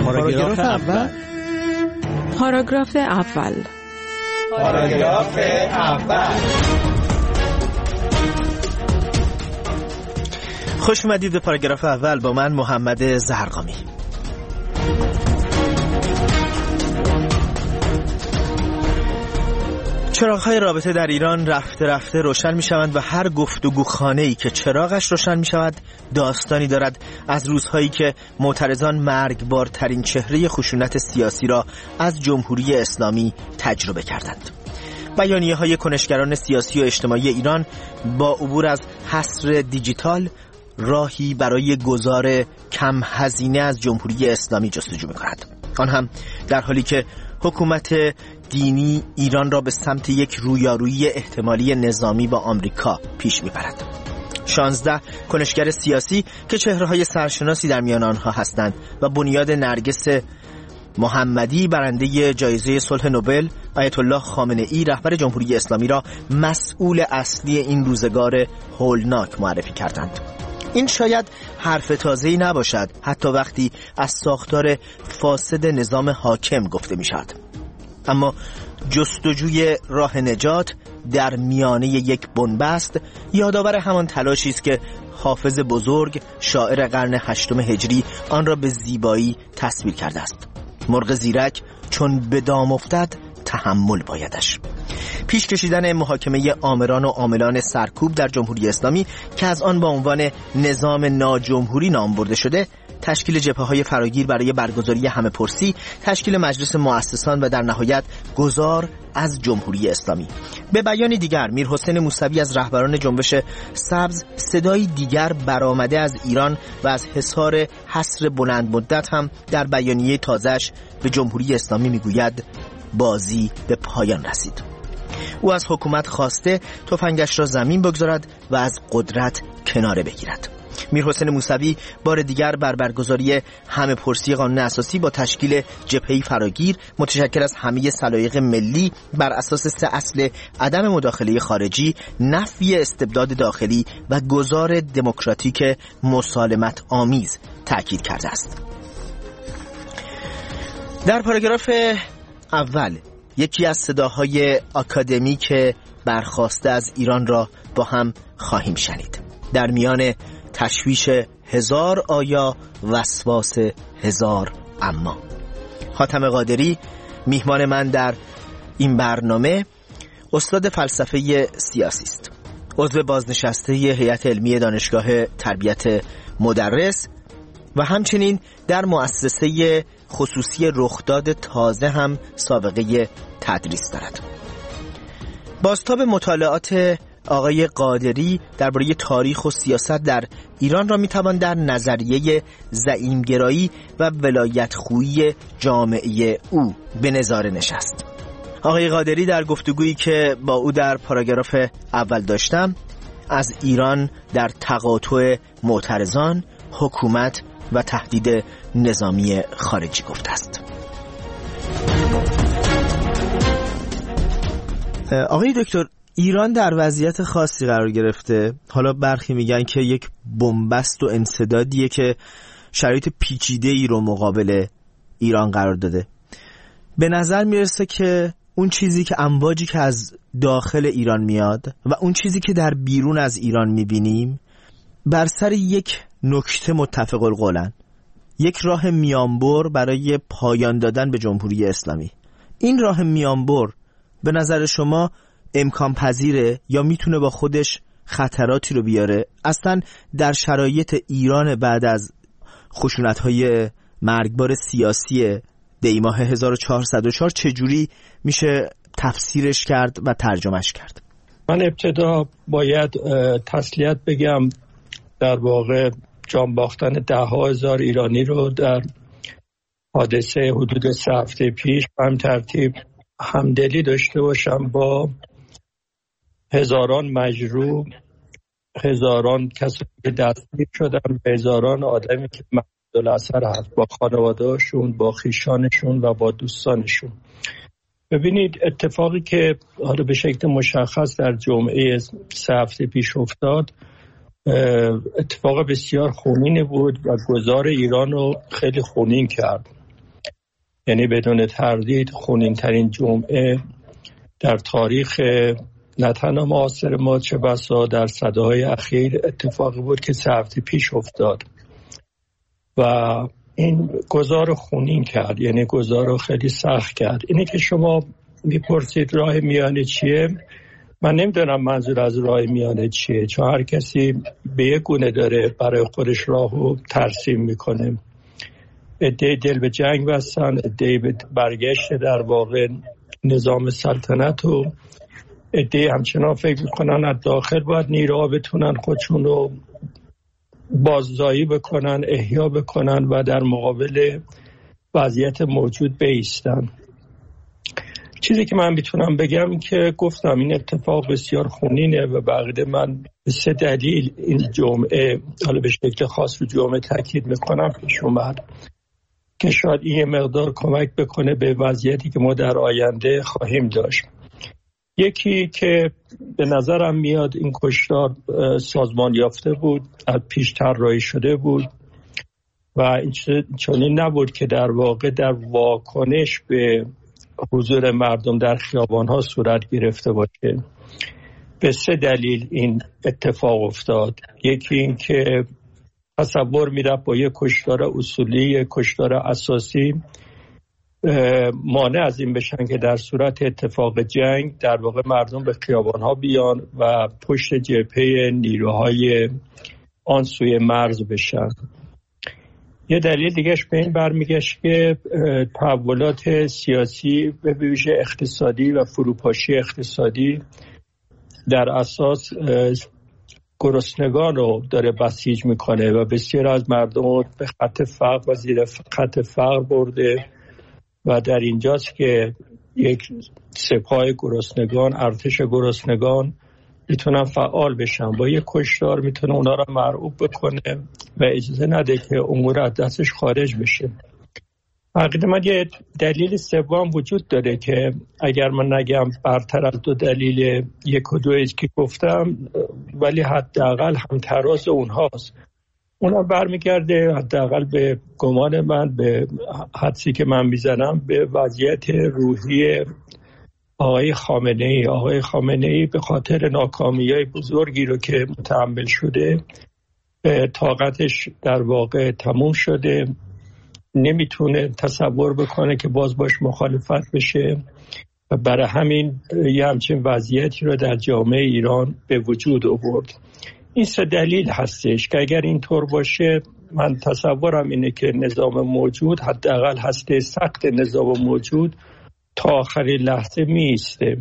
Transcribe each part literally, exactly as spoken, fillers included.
پاراگراف اول. پاراگراف اول. پاراگراف اول. خوش اومدید به پاراگراف اول با من محمد زرقامی. چراغ‌های رابطه در ایران رفته رفته روشن می‌شوند و هر گفتگو خانه‌ای که چراغش روشن می‌شود داستانی دارد از روزهایی که معترضان مرگبارترین چهره خشونت سیاسی را از جمهوری اسلامی تجربه کردند. بیانیه‌های کنشگران سیاسی و اجتماعی ایران با عبور از حصر دیجیتال راهی برای گذار کم هزینه از جمهوری اسلامی جستجو می‌کند. آن هم در حالی که حکومت دینی ایران را به سمت یک رویارویی احتمالی نظامی با آمریکا پیش می‌برد. شانزده کنشگر سیاسی که چهره‌های سرشناسی در میان آنها هستند و بنیاد نرگس محمدی برنده جایزه صلح نوبل، آیت الله خامنه‌ای رهبر جمهوری اسلامی را مسئول اصلی این روزگار هولناک معرفی کردند. این شاید حرف تازه‌ای نباشد حتی وقتی از ساختار فاسد نظام حاکم گفته می‌شود. اما جستجوی راه نجات در میانه یک بنبست یادآور همان تلاشی است که حافظ بزرگ شاعر قرن هشتم هجری آن را به زیبایی تصویر کرده است. مرغ زیرک چون به دام افتد تحمل بایدش. پیش کشیدن محاکمه آمران و عاملان سرکوب در جمهوری اسلامی که از آن با عنوان نظام ناجمهوری نام برده شده، تشکیل جبهه‌های فراگیر برای برگزاری همه‌پرسی، تشکیل مجلس مؤسسان و در نهایت گذار از جمهوری اسلامی. به بیان دیگر میرحسین موسوی از رهبران جنبش سبز صدای دیگر برآمده از ایران و از حصار حصر بلند مدت هم در بیانیه تازه‌اش به جمهوری اسلامی میگوید بازی به پایان رسید. او از حکومت خواسته تفنگش را زمین بگذارد و از قدرت کناره بگیرد. میرحسین موسوی بار دیگر بر برگزاری همه‌پرسی قانون اساسی با تشکیل جبهه‌ای فراگیر متشکل از همه سلایق ملی بر اساس سه اصل عدم مداخله خارجی، نفی استبداد داخلی و گذار دموکراتیک مسالمت آمیز تأکید کرده است. در پاراگراف اول یکی از صداهای آکادمیک برخاسته از ایران را با هم خواهیم شنید. در میان تشویش هزار آیا وسواس هزار اما. حاتم قادری میهمان من در این برنامه استاد فلسفه سیاسی است. عضو بازنشسته هیئت علمی دانشگاه تربیت مدرس و همچنین در مؤسسه خصوصی رخداد تازه هم سابقه تدریس دارد. بازتاب مطالعات آقای قادری درباره تاریخ و سیاست در ایران را میتوان در نظریه زعیمگرایی و ولایتخویی جامعه او به نظاره نشست. آقای قادری در گفتگویی که با او در پاراگراف اول داشتم از ایران در تقاطع معترضان، حکومت و تهدید نظامی خارجی گفته است. آقای دکتر، ایران در وضعیت خاصی قرار گرفته. حالا برخی میگن که یک بنبست و انسدادیه که شرایط پیچیده ای رو مقابل ایران قرار داده. به نظر میرسه که اون چیزی که امواجی که از داخل ایران میاد و اون چیزی که در بیرون از ایران میبینیم بر سر یک نکته متفق القولن، یک راه میانبر برای پایان دادن به جمهوری اسلامی. این راه میانبر به نظر شما امکان پذیره یا میتونه با خودش خطراتی رو بیاره؟ اصلا در شرایط ایران بعد از خشونت‌های مرگبار سیاسی دیماه هزار و چهارصد و چهار چجوری میشه تفسیرش کرد و ترجمهش کرد؟ من ابتدا باید تسلیت بگم در واقع جان باختن ده ها هزار ایرانی رو در حادثه حدود سه هفته پیش هم ترتیب همدلی داشته باشم با هزاران مجروح، هزاران کسی که دستگیر شدن، هزاران آدمی که محدود اثر هست با خانواده‌شون، با خیشانشون و با دوستانشون. ببینید اتفاقی که حالا به شکل مشخص در جمعه سه هفته پیش افتاد اتفاق بسیار خونین بود و گذار ایران رو خیلی خونین کرد. یعنی بدون تردید خونین ترین جمعه در تاریخ نه تنها معاصر ما چه بسا در صداهای اخیر اتفاقی بود که سه هفته پیش افتاد و این گذار خونین کرد، یعنی گذار رو خیلی سخت کرد. اینه که شما میپرسید راه میانه چیه، من نمیدونم منظور از راه میانه چیه، چون هر کسی به یک گونه داره برای خودش راهو ترسیم میکنه. عده‌ای دل به جنگ بستن، عده‌ای به برگشت در واقع نظام سلطنت و عده‌ای همچنان فکر میکنن از داخل باید نیروها بتونن خودشون رو باززایی بکنن، احیا بکنن و در مقابل وضعیت موجود بایستن. چیزی که من میتونم بگم که گفتم این اتفاق بسیار خونینه و بقیده من به سه دلیل این جمعه، حالا به شکل خاص رو جمعه تاکید میکنم، پیش اومد که شاید این مقدار کمک بکنه به وضعیتی که ما در آینده خواهیم داشت. یکی که به نظرم میاد این کشتار سازمان یافته بود، از پیش طراحی شده بود و این چنین نبود که در واقع در واکنش به حضور مردم در خیابان‌ها صورت گرفته باشه. به سه دلیل این اتفاق افتاد. یکی این که تصور می‌رفت با یک کشتار اصولی، یک کشتار اساسی مانع از این بشن که در صورت اتفاق جنگ در واقع مردم به خیابان‌ها بیان و پشت جبهه نیروهای آن سوی مرز بشن. یه دلیل دیگهش به این برمیگشت که تحولات سیاسی به ویژه اقتصادی و فروپاشی اقتصادی در اساس گرسنگان رو داره بسیج میکنه و بسیار از مردم رو به خط فقر و زیر خط فقر برده و در اینجاست که یک سپاه گرسنگان، ارتش گرسنگان میتونن فعال بشن، با یک کشتار میتونه اونا رو مرعوب بکنه و اجازه نده که امور از دستش خارج بشه. حقیقتا من یه دلیل سوم وجود داره که اگر من نگم برتر از دو دلیل یک و دویی که گفتم، ولی حداقل هم تراز اونهاست. اونا برمیگرده حداقل به گمان من، به حدسی که من میزنم، به وضعیت روحی آقای خامنه ای. آقای خامنه ای به خاطر ناکامی‌های بزرگی رو که متحمل شده، طاقتش در واقع تموم شده، نمیتونه تصور بکنه که باز باش مخالفت بشه و برای همین یه همچین وضعیتی رو در جامعه ایران به وجود آورد. این سه دلیل هستش که اگر اینطور باشه، من تصورم اینه که نظام موجود، حداقل هسته سخت نظام موجود، تا آخرین لحظه میسته،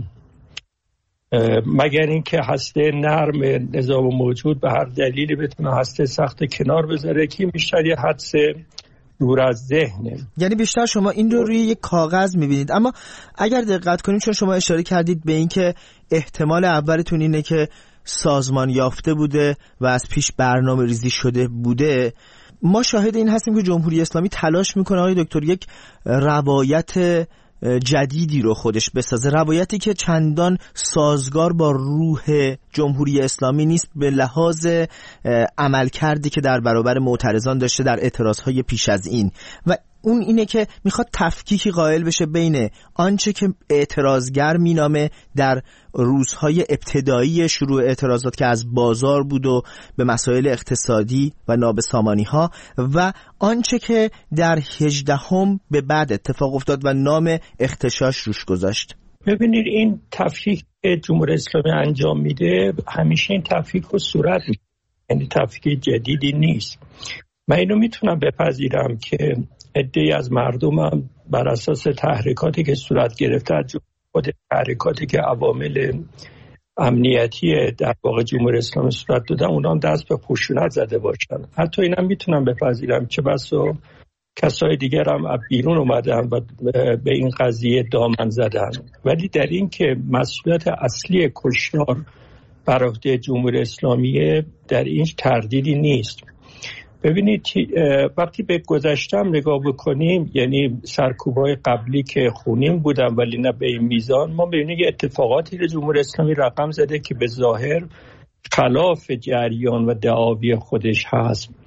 مگر اینکه هسته نرم نظام موجود به هر دلیلی بتونه هسته سخت کنار بذاره که بیشتر یه حدس دور از ذهنه. یعنی بیشتر شما این رو روی یک کاغذ میبینید. اما اگر دقت کنیم، چون شما اشاره کردید به این که احتمال اولتون اینه که سازمان یافته بوده و از پیش برنامه ریزی شده بوده، ما شاهد این هستیم که جمهوری اسلامی تلاش میکنه آقای دکتر یک روایت جدیدی رو خودش بسازه، روایتی که چندان سازگار با روح جمهوری اسلامی نیست به لحاظ عملکردی که در برابر معترضان داشته در اعتراضهای پیش از این، و اون اینه که میخواد تفکیکی قائل بشه بین آنچه که اعتراضگر مینامه در روزهای ابتدایی شروع اعتراضات که از بازار بود و به مسائل اقتصادی و نابسامانی ها، و آنچه که در هجدهم به بعد اتفاق افتاد و نام اغتشاش روش گذاشت. ببینید این تفکیک که جمهوری اسلامی انجام میده همیشه این تفکیک رو صورت میده، یعنی تفکیک جدیدی نیست. من اینو میتونم بپذیرم که عده‌ای از مردمم بر اساس تحریکاتی که صورت گرفته، از خود تحریکاتی که عوامل امنیتی در واقع جمهوری اسلامی صورت دادن، اونا هم دست به خشونت زده باشن. حتی اینم میتونم بپذیرم که بسا کسای دیگر هم از بیرون اومدن و به این قضیه دامن زدن، ولی در این که مسئولیت اصلی کشتار بر عهده جمهوری اسلامی، در این تردیدی نیست. ببینید وقتی به گذشتم نگاه بکنیم، یعنی سرکوب‌های قبلی که خونین بودن ولی نه به این میزان، ما ببینیم یه اتفاقاتی رو جمهوری اسلامی رقم زده که به ظاهر خلاف جریان و دعاوی خودش هست.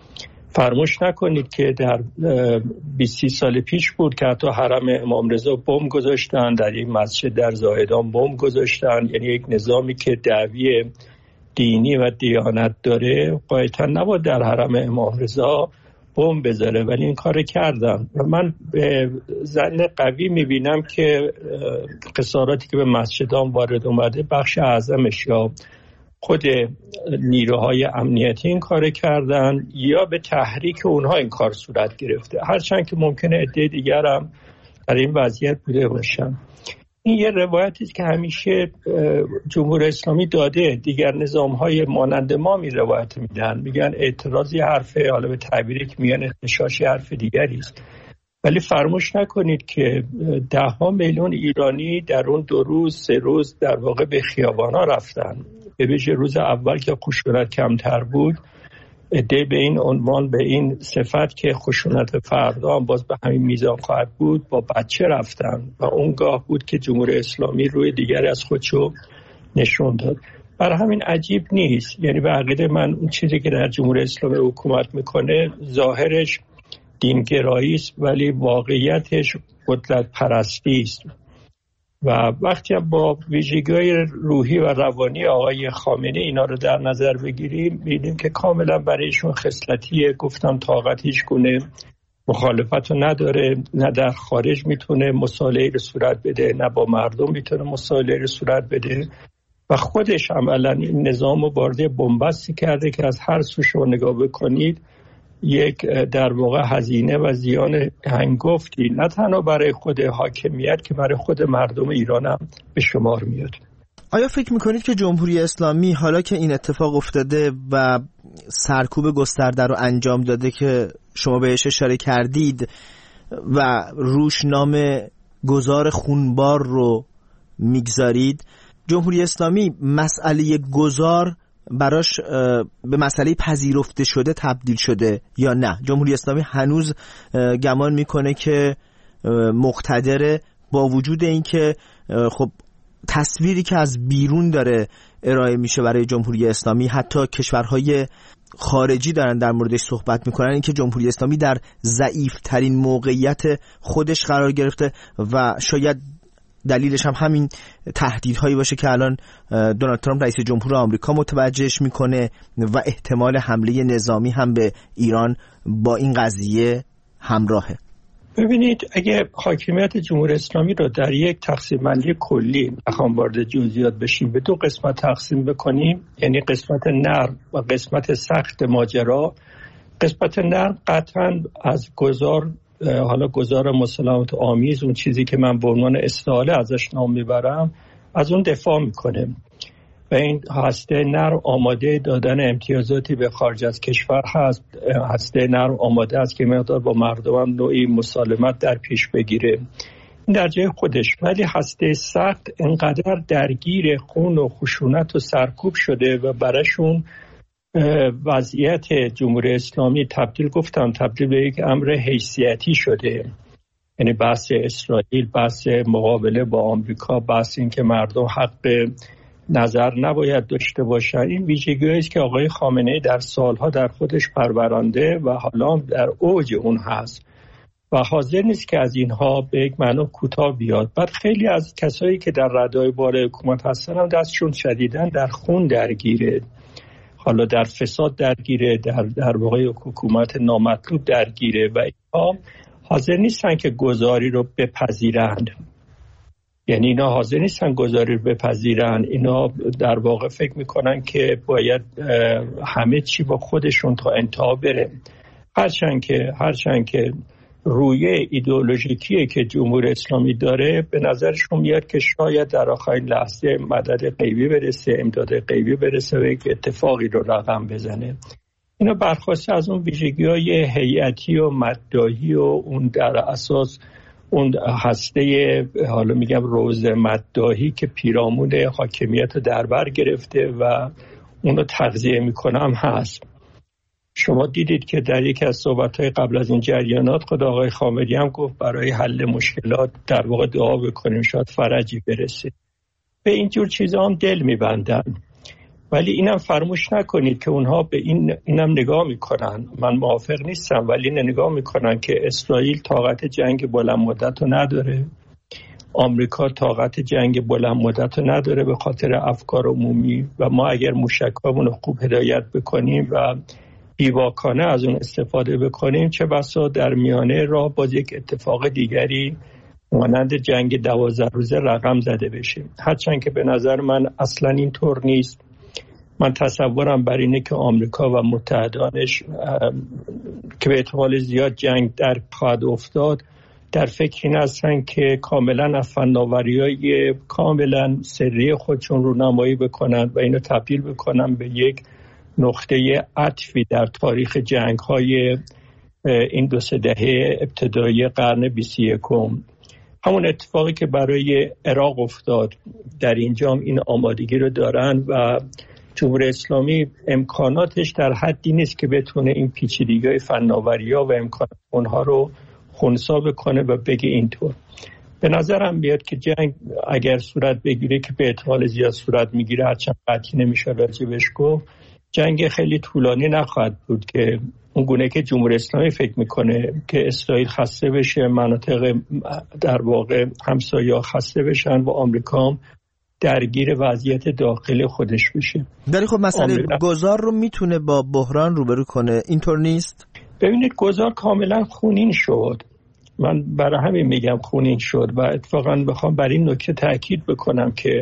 فراموش نکنید که در بیست سال پیش بود که حتی حرم امام رضا بمب گذاشتن، در این مسجد در زاهدان بمب گذاشتن. یعنی یک نظامی که دعوی دینی و دیانت داره قاعدتا نباید در حرم امام رضا بمب بذاره، ولی این کار کردن. و من به ظن قوی میبینم که خساراتی که به مسجدان وارد اومده بخش اعظمش یا خود نیروهای امنیتی این کار کردن یا به تحریک اونها این کار صورت گرفته، هرچند که ممکنه عده دیگر هم در این وضعیت بوده باشن. این یه روایتی است که همیشه جمهوری اسلامی داده، دیگر نظام‌های مانند ما می روایت میدن، میگن اعتراضی حرفه، حالا به تعبیری که میگن اختشاشی حرف دیگری است. ولی فراموش نکنید که ده ها میلیون ایرانی در اون دو روز سه روز در واقع به خیابانا رفتن. به ویژه روز اول که خشونت کمتر بود، عده به این عنوان، به این صفت که خشونت فردا هم باز به همین میزان خواهد بود، با بچه رفتن و اونگاه بود که جمهوری اسلامی روی دیگری از خودشو نشون داد. برای همین عجیب نیست، یعنی به عقیده من اون چیزی که در جمهوری اسلامی حکومت میکنه ظاهرش دینگرایی است ولی واقعیتش قدرت پرستی است. و وقتی با ویژگی‌های روحی و روانی آقای خامنه‌ای اینا رو در نظر بگیریم، می‌بینیم که کاملا برایشون خصلتیه. گفتم طاقت هیچ گونه مخالفت رو نداره، نه در خارج میتونه مصالحه رو صورت بده، نه با مردم میتونه مصالحه رو صورت بده و خودش عملاً این نظام رو وارد بنبستی کرده که از هر سوش رو نگاه بکنید یک در واقع هزینه و زیان هنگفتی نه تنها برای خود حاکمیت که برای خود مردم ایران هم به شمار میاد. آیا فکر میکنید که جمهوری اسلامی حالا که این اتفاق افتاده و سرکوب گسترده رو انجام داده که شما بهش اشاره کردید و روش نام گذار خونبار رو میگذارید، جمهوری اسلامی مسئله گذار براش به مسئله پذیرفته شده تبدیل شده یا نه؟ جمهوری اسلامی هنوز گمان میکنه که مقتدره، با وجود اینکه خب تصویری که از بیرون داره ارائه میشه برای جمهوری اسلامی، حتی کشورهای خارجی دارن در موردش صحبت میکنن، اینکه جمهوری اسلامی در ضعیف ترین موقعیت خودش قرار گرفته و شاید دلیلش هم همین تهدیدهایی باشه که الان دونالد ترامپ رئیس جمهور آمریکا متوجهش میکنه و احتمال حمله نظامی هم به ایران با این قضیه همراهه. ببینید، اگه حاکمیت جمهوری اسلامی رو در یک تقسیم بندی کلی بخوام وارد جزئیات بشیم، به دو قسمت تقسیم بکنیم، یعنی قسمت نرم و قسمت سخت ماجرا، قسمت نرم قطعاً از گذار، حالا گذار مسالمت آمیز، اون چیزی که من به عنوان استحاله ازش نام میبرم، از اون دفاع میکنه و این هسته نرم آماده دادن امتیازاتی به خارج از کشور هست، هسته نرم آماده است که مقدار با مردم نوعی مسالمت در پیش بگیره، این در جای خودش. ولی هسته سخت انقدر درگیر خون و خشونت و سرکوب شده و براشون وضعیت جمهوری اسلامی تبدیل گفتم تبدیل به یک امر حیثیتی شده، یعنی بحث اسرائیل، بحث مقابله با آمریکا، بحث این که مردم حق نظر نباید داشته باشن. این ویژگی است که آقای خامنه‌ای در سالها در خودش پرورانده و حالا در اوج اون هست و حاضر نیست که از اینها به یک معنی کوتاه بیاد. بعد خیلی از کسایی که در ردای بالای حکومت هستن هم دستشون شدیداً در خون درگیره، حالا در فساد درگیره، در در واقع حکومت نامطلوب درگیره و اینها حاضر نیستن که گذاری رو بپذیرند. یعنی اینا حاضر نیستن گذاری رو بپذیرند، اینا در واقع فکر میکنن که باید همه چی با خودشون تا انتها بره. هرچند که هرچند که رویه ایدئولوژیکیه که جمهوری اسلامی داره، به نظرشون میاد که شاید در آخرین لحظه مدد غیبی برسه، امداد غیبی برسه و یک اتفاقی رو رقم بزنه. اینا برخواسته از اون ویژگی‌های هیئتی و مداحی و اون در اساس اون هسته، حالا میگم روز مداحی که پیرامون حاکمیت در بر گرفته و اونو تغذیه میکنم هست. شما دیدید که در یکی از صحبت‌های قبل از این جریانات خود آقای خامنه‌ای هم گفت برای حل مشکلات در واقع دعا بکنیم شاید فرجی برسه. به اینجور چیزا هم دل می‌بندن. ولی اینم فراموش نکنید که اونها به این اینم نگاه میکنن، من موافق نیستم ولی این نگاه میکنن که اسرائیل طاقت جنگ بلند مدت رو نداره، آمریکا طاقت جنگ بلند مدت رو نداره به خاطر افکار عمومی و ما اگر موشکامون رو خوب هدایت بکنیم و بیواکانه از اون استفاده بکنیم چه بسا در میانه راه باز یک اتفاق دیگری مانند جنگ دوازده روزه رقم زده بشه. هرچند که به نظر من اصلا اینطور نیست. من تصورم بر اینه که آمریکا و متحدانش که به احتمال زیاد جنگ در خواهد افتاد در فکر این هستن که کاملا از فناوری‌های کاملا سری خودشون رو نمایی بکنن و اینو تبدیل بکنن به یک نقطه عطفی در تاریخ جنگ‌های این دو سه دهه ابتدایی قرن بیست و یکم. همون اتفاقی که برای عراق افتاد در اینجا این آمادگی رو دارن و جمهوری اسلامی امکاناتش در حدی نیست که بتونه این پیچیدگی‌های فناوری‌ها و امکانات اونها رو خنثی بکنه و بگه اینطور. به نظرم میاد که جنگ اگر صورت بگیره که به احتمال زیاد صورت میگیره، هرچند قطعی نمیشه راجبش گفت، جنگ خیلی طولانی نخواهد بود که اون گونه که جمهوری اسلامی فکر میکنه که اسرائیل خسته بشه، مناطق در واقع همسایه‌ها خسته بشن و آمریکا درگیر وضعیت داخلی خودش بشه. ولی خب مسئله گذار رو میتونه با بحران روبرو کنه، اینطور نیست؟ ببینید گذار کاملا خونین شد، من برای همین میگم خونین شد و اتفاقا بخوام بر این نکته تاکید بکنم که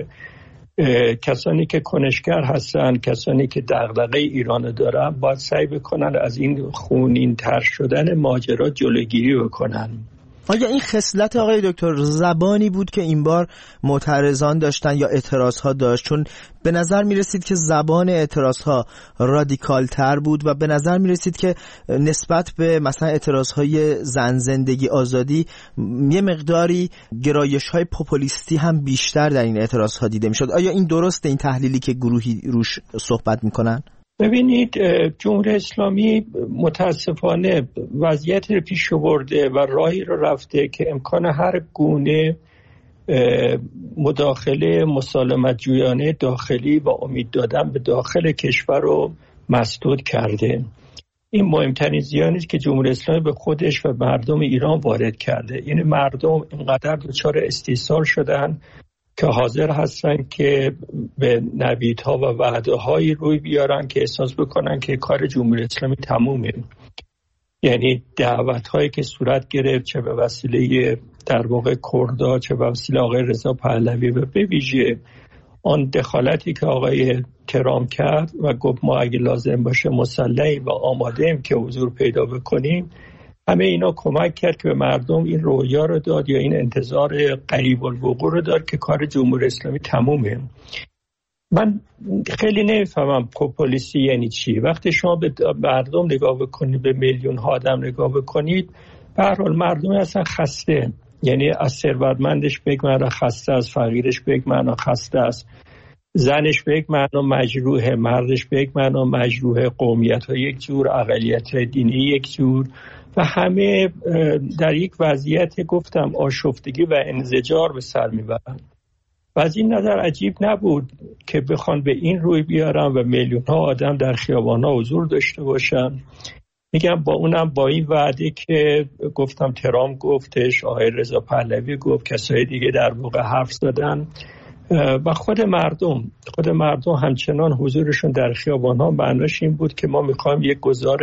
کسانی که کنشگر هستن، کسانی که دغدغه ایران دارن باید سعی بکنن از این خونین تر شدن ماجرا جلوگیری بکنن. آیا این خصلت آقای دکتر زبانی بود که این بار معترضان داشتن یا اعتراضها داشت؟ چون به نظر می رسید که زبان اعتراضها رادیکال تر بود و به نظر می رسید که نسبت به مثلا اعتراضهای زن زندگی آزادی یه مقداری گرایش های پوپولیستی هم بیشتر در این اعتراضها دیده می شد. آیا این درسته، این تحلیلی که گروهی روش صحبت می کنن؟ ببینید جمهوری اسلامی متاسفانه وضعیت رو پیش برده و راهی رو رفته که امکان هر گونه مداخله مسالمت جویانه داخلی و امید دادن به داخل کشور رو مسدود کرده. این مهمترین زیانی است که جمهوری اسلامی به خودش و مردم ایران وارد کرده. یعنی مردم اینقدر دچار استیصال شدن که حاضر هستن که به نویدها و وعده‌هایی روی بیارن که احساس بکنن که کار جمهوری اسلامی تمومه. یعنی دعوت‌هایی که صورت گرفت چه به وسیله در واقع کردا چه به وسیله آقای رضا پهلوی و به ویژه آن دخالتی که آقای ترامپ کرد و گفت ما اگه لازم باشه مسلحیم و آماده‌ایم که حضور پیدا بکنیم، همه اینا کمک کرد که به مردم این رویا رو داد یا این انتظار قریب الوقوع رو داد که کار جمهوری اسلامی تمومه. من خیلی نمیفهمم پوپولیستی یعنی چی. وقتی شما به مردم نگاه بکنید، به میلیون ها آدم نگاه بکنید، به هر حال مردم اصلا خسته، یعنی از ثروتمندش به یک معنا خسته، از فقیرش به یک معنا خسته است، زنش به یک معنا مجروحه، مردش به یک معنا مجروحه، قومیت‌ها یک جور، اقلیت‌های دینی یک جور و همه در یک وضعیت گفتم آشفتگی و انزجار به سر میبرن. و از این نظر عجیب نبود که بخوان به این روی بیارن و میلیون ها آدم در خیابان‌ها حضور داشته باشن. میگم با اونم با این وعده که گفتم ترامپ گفتش، آقای رضا پهلوی گفت، کسای دیگه در واقع حرف زدن و خود مردم خود مردم همچنان حضورشون در خیابان‌ها معناش این بود که ما میخوایم یک گزار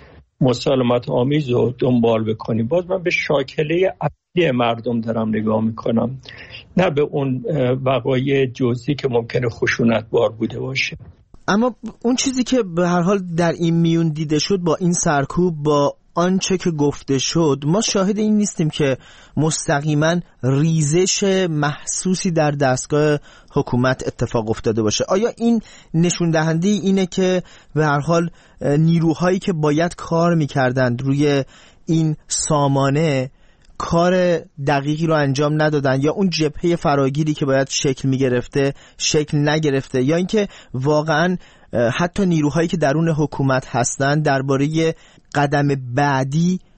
مسالمت آمیز رو دنبال بکنیم. باز من به شاکله اصلی مردم دارم نگاه میکنم، نه به اون وقایع جزئی که ممکنه خشونتبار بوده باشه. اما اون چیزی که به هر حال در این میون دیده شد با این سرکوب، با آنچه که گفته شد، ما شاهد این نیستیم که مستقیما ریزش محسوسی در دستگاه حکومت اتفاق افتاده باشه. آیا این نشون دهنده اینه که به هر حال نیروهایی که باید کار میکردند روی این سامانه کار دقیقی رو انجام ندادن، یا اون جبهه فراگیری که باید شکل میگرفته شکل نگرفته، یا اینکه واقعا حتی نیروهایی که درون حکومت هستن درباره قدم بعدی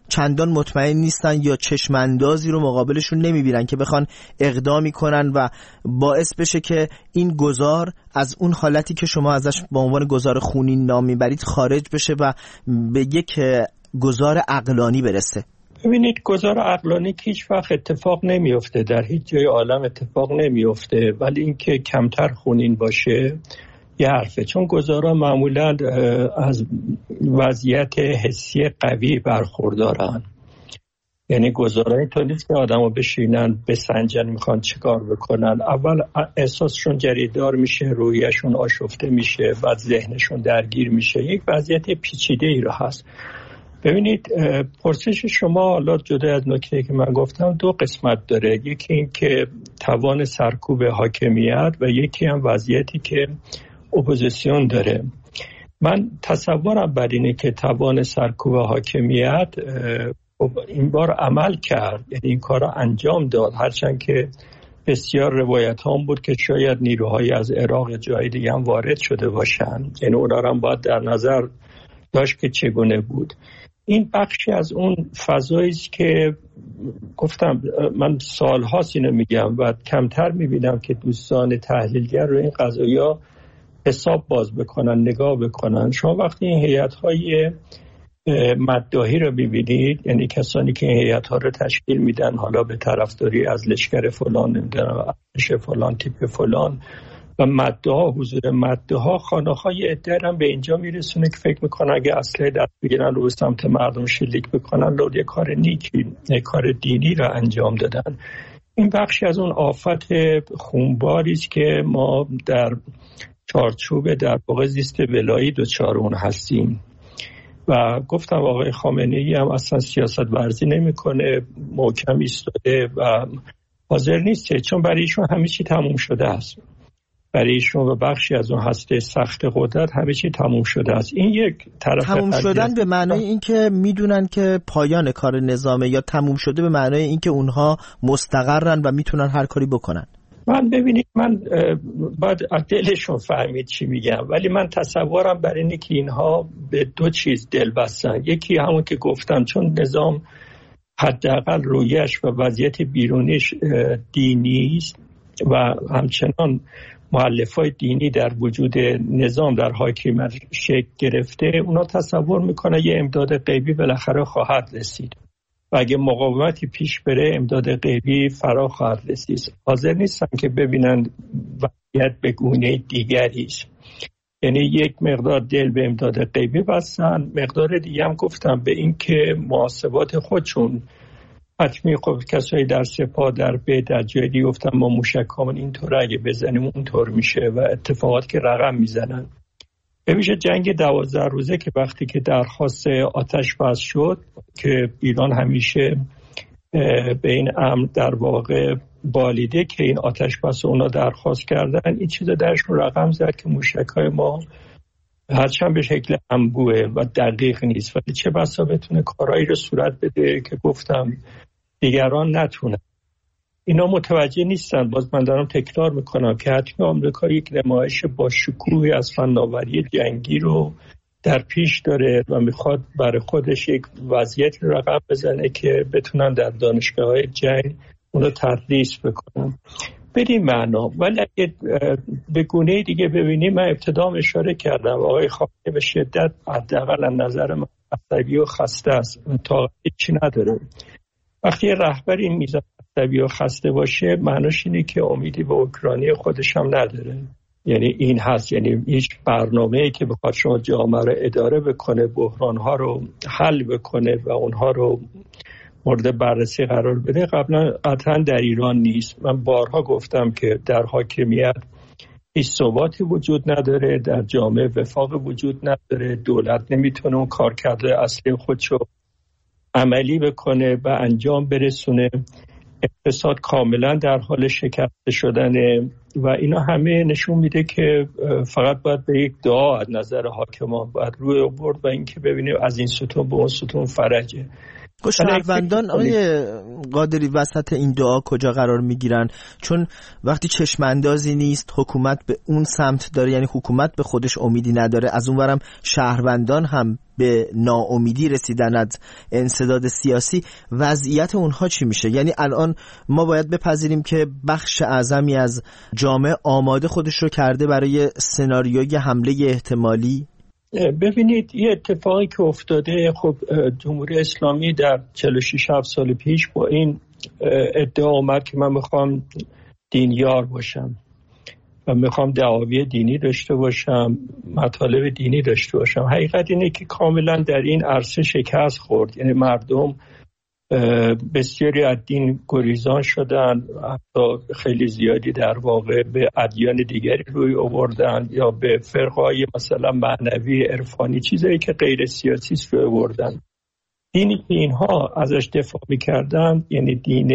چندان مطمئن نیستن یا چشماندازی رو مقابلشون نمیبینن که بخوان اقدامی کنن و باعث بشه که این گذار از اون حالتی که شما ازش به عنوان گذار خونین نام میبرید خارج بشه و به یک گذار عقلانی برسه؟ ببینید، گذار عقلانی که هیچ وقت اتفاق نمیفته، در هیچ جای عالم اتفاق نمیفته، ولی اینکه کمتر خونین باشه یه حرفه. چون گذارا معمولا از وضعیت حسی قوی برخوردارن، یعنی گذارا اینطور نیست که آدمو بشینن بسنجن میخوان چیکار بکنن. اول احساسشون جریدار میشه، رویشون آشفته میشه، بعد ذهنشون درگیر میشه. یک وضعیت پیچیده ای رو هست. ببینید، پرسش شما حالا جدا از نکته که من گفتم دو قسمت داره. یکی این که توان سرکوب حاکمیت و یکی هم وضعیتی که اپوزیسیون داره. من تصورم بر اینه که توان سرکوب حاکمیت این بار عمل کرد، یعنی این کار رو انجام داد، هرچند که بسیار روایت هم بود که شاید نیروهایی از عراق جای دیگه هم وارد شده باشن، یعنی اونا هم باید در نظر داشت که چگونه بود. این بخشی از اون فضایی است که گفتم من سالهاست اینو میگم و کمتر میبینم که دوستان تحلیلگر رو این قضایا حساب باز بکنن، نگاه بکنن. شما وقتی این هیئت‌های مداحی رو ببینید، یعنی کسانی که این هیئت‌ها رو تشکیل میدن حالا به طرفداری از لشکر فلان، نمیدونم ارتش فلان، تیپ فلان و مداها، حضور مداها، خانه‌های عده هم به اینجا میرسونه که فکر میکنن اگه اسلحه دست بگیرن رو سمت مردم شلیک بکنن، لود یه کار نیکی، یه کار دینی رو انجام دادن. این بخشی از اون آفت خونباری است که ما در چارچوب در واقع زیست ولایی دوچار اون هستیم. و گفتم آقای خامنه‌ای هم اصلا سیاست ورزی نمیکنه، محکم ایستاده و حاضر نیست، چون برای ایشون همه چی تموم شده است. برای ایشون و بخشی از اون هسته سخت قدرت همه چی تموم شده است. این یک طرف تموم شدن به معنای اینکه میدونن که پایان کار نظامه، یا تموم شده به معنای اینکه اونها مستقرن و میتونن هر کاری بکنن؟ من ببینید، من باید دلشون فهمید چی میگم، ولی من تصورم بر اینه که اینها به دو چیز دل بستن. یکی همون که گفتم، چون نظام حداقل رویش و وضعیت بیرونیش دینی است و همچنان مؤلفه‌های دینی در وجود نظام در حاکمیت شکل گرفته، اونا تصور میکنه یه امداد غیبی بالاخره خواهد رسید و اگه مقاومتی پیش بره امداد غیبی فرا خواهد رسید. حاضر نیستن که ببینن وضعیت به گونه دیگری است. یعنی یک مقدار دل به امداد غیبی بستن، مقدار دیگه هم گفتم به این که محاسبات خودشون حتمی، خب کسایی در سپاه در به در جای دیگه گفتم ما موشکامون اینطور اگه بزنیم اونطور میشه و اتفاقات که رقم میزنن. ببینید جنگ دوازده روزه که وقتی که درخواست آتش بس شد که ایران همیشه به این امر در واقع بالیده که این آتش بس اونا درخواست کردن، این چیز درشون رقم زد که موشکای ما هرچند به شکل انبوه و دقیق نیست، ولی چه بسا بتونه کارایی رو صورت بده که گفتم دیگران نتونن. اینا متوجه نیستن. باز من دارم تکرار میکنم که حتمی آمریکا یک نمایش با شکوهی از فناوری جنگی رو در پیش داره و میخواد برای خودش یک وضعیت رقم بزنه که بتونن در دانشگاه‌های جنگ اون رو تدریس بکنن. بدین معنا. ولی اگه به گونه دیگه ببینیم، من ابتدا اشاره کردم آقای خامنه‌ای به شدت حداقل از نظر من عصبی و خسته است، تا هیچی نداره. وقتی رهبر این میزان عصبی و خسته باشه، معناش اینه که امیدی به اوکراینی خودش هم نداره. یعنی این هست، یعنی هیچ برنامه‌ای که بخواد شما جامعه رو اداره بکنه، بحران‌ها رو حل بکنه و اونها رو مورد بررسی قرار بده، قبلا قطعا در ایران نیست. من بارها گفتم که در حاکمیت هیچ ثباتی وجود نداره، در جامعه وفاق وجود نداره، دولت نمیتونه اون کارکرد اصلی خودشو عملی بکنه و انجام برسونه، اقتصاد کاملا در حال شکسته شدنه و اینا همه نشون میده که فقط باید به یک دعا از نظر حاکمان باید روی برد و اینکه ببینیم از این ستون به اون ستون فرجه. شهروندان آقای قادری وسط این دعا کجا قرار میگیرن؟ چون وقتی چشماندازی نیست، حکومت به اون سمت داره، یعنی حکومت به خودش امیدی نداره، از اون ورم شهروندان هم به ناامیدی رسیدن از انسداد سیاسی، وضعیت اونها چی میشه؟ یعنی الان ما باید بپذیریم که بخش اعظمی از جامعه آماده خودش رو کرده برای سناریوی حمله احتمالی. ببینید یه اتفاقی که افتاده، خب جمهوری اسلامی در چهل و شش سال پیش با این ادعا اومد که من میخوام دینیار باشم و میخوام دعاوی دینی داشته باشم، مطالب دینی داشته باشم. حقیقت اینه که کاملا در این عرصه شکست خورد. یعنی مردم بسیاری از دین گریزان شدن، حتی خیلی زیادی در واقع به ادیان دیگری روی آوردن یا به فرقهای مثلا معنوی عرفانی، چیزایی که غیر سیاسی است روی آوردن. دینی که اینها ازش دفاع می‌کردن، یعنی دین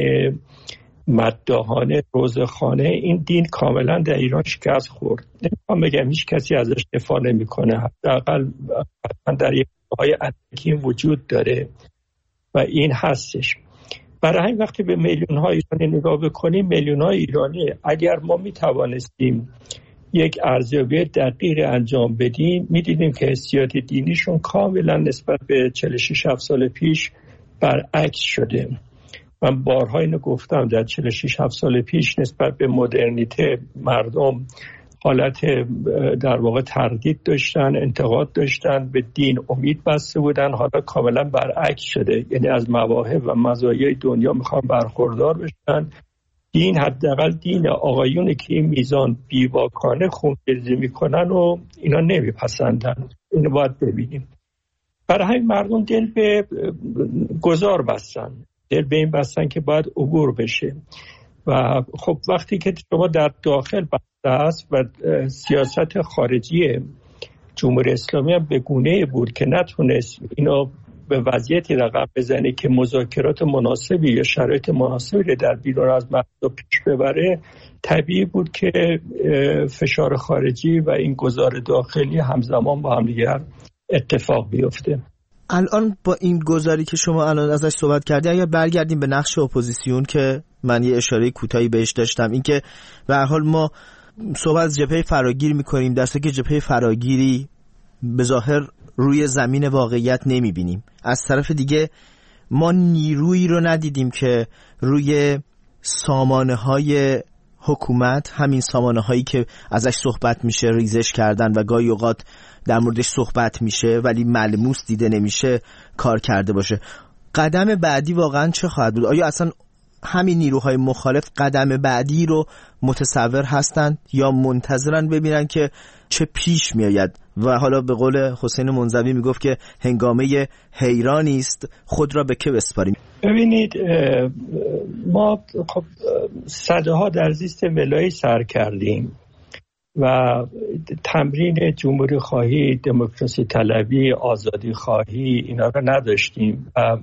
مداحانه روزخانه، این دین کاملا در ایران شکست خورد. نمی‌خوام بگم هیچ کسی ازش دفاع نمی‌کنه، حداقل در یک جاهای اندکی وجود داره و این هستش. برای همین وقتی به میلیون های ایرانی نگاه بکنیم، میلیون های ایرانی اگر ما می توانستیم یک ارزیابی دقیق انجام بدیم، می دیدیم که حسیات دینیشون کاملا نسبت به چهل و شش سال پیش برعکس شده. من بارها اینو گفتم، در چهل و شش سال پیش نسبت به مدرنیته مردم حالت در واقع تردید داشتن، انتقاد داشتن، به دین امید بسته بودن. حالا کاملا برعکس شده، یعنی از مواهب و مزایای دنیا میخوان برخوردار بشن. دین، حداقل دین آقایونی که این میزان بیواکانه خونریزی میکنن و اینا نمیپسندن. اینو باید ببینیم. برای همین مردم دل به گذار بستن، دل به این بستن که باید عبور بشه. و خب وقتی که شما در داخل بسته است و سیاست خارجی جمهوری اسلامی هم به گونه‌ای بود که نتونست اینو به وضعیتی رقم بزنه که مذاکرات مناسبی یا شرایط مناسبی در بیرون از مردم پیش ببره، طبیعی بود که فشار خارجی و این گذار داخلی همزمان با هم دیگر اتفاق بیفته. الان با این گذاری که شما الان ازش صحبت کردید، اگر برگردیم به نقش اپوزیسیون که من یه اشاره کوتاهی بهش داشتم، این که به هر حال ما صحبت از جبهه فراگیر می‌کنیم، در صورتی که جبهه فراگیری به ظاهر روی زمین واقعیت نمی‌بینیم. از طرف دیگه ما نیرویی رو ندیدیم که روی سامانه‌های حکومت، همین سامانه‌هایی که ازش صحبت میشه، ریزش کردن و گاهی اوقات در موردش صحبت میشه ولی ملموس دیده نمیشه، کار کرده باشه. قدم بعدی واقعا چه خواهد بود؟ آیا اصلا همین نیروهای مخالف قدم بعدی رو متصور هستند یا منتظرن ببینن که چه پیش میآید؟ و حالا به قول حسین منزوی میگفت که هنگامه حیرانی است، خود را به که بسپاریم؟ ببینید ما خب صدها در زیست ولایی سر کردیم و تمرین جمهوری خواهی، دموکراسی طلبی، آزادی خواهی اینا رو نداشتیم و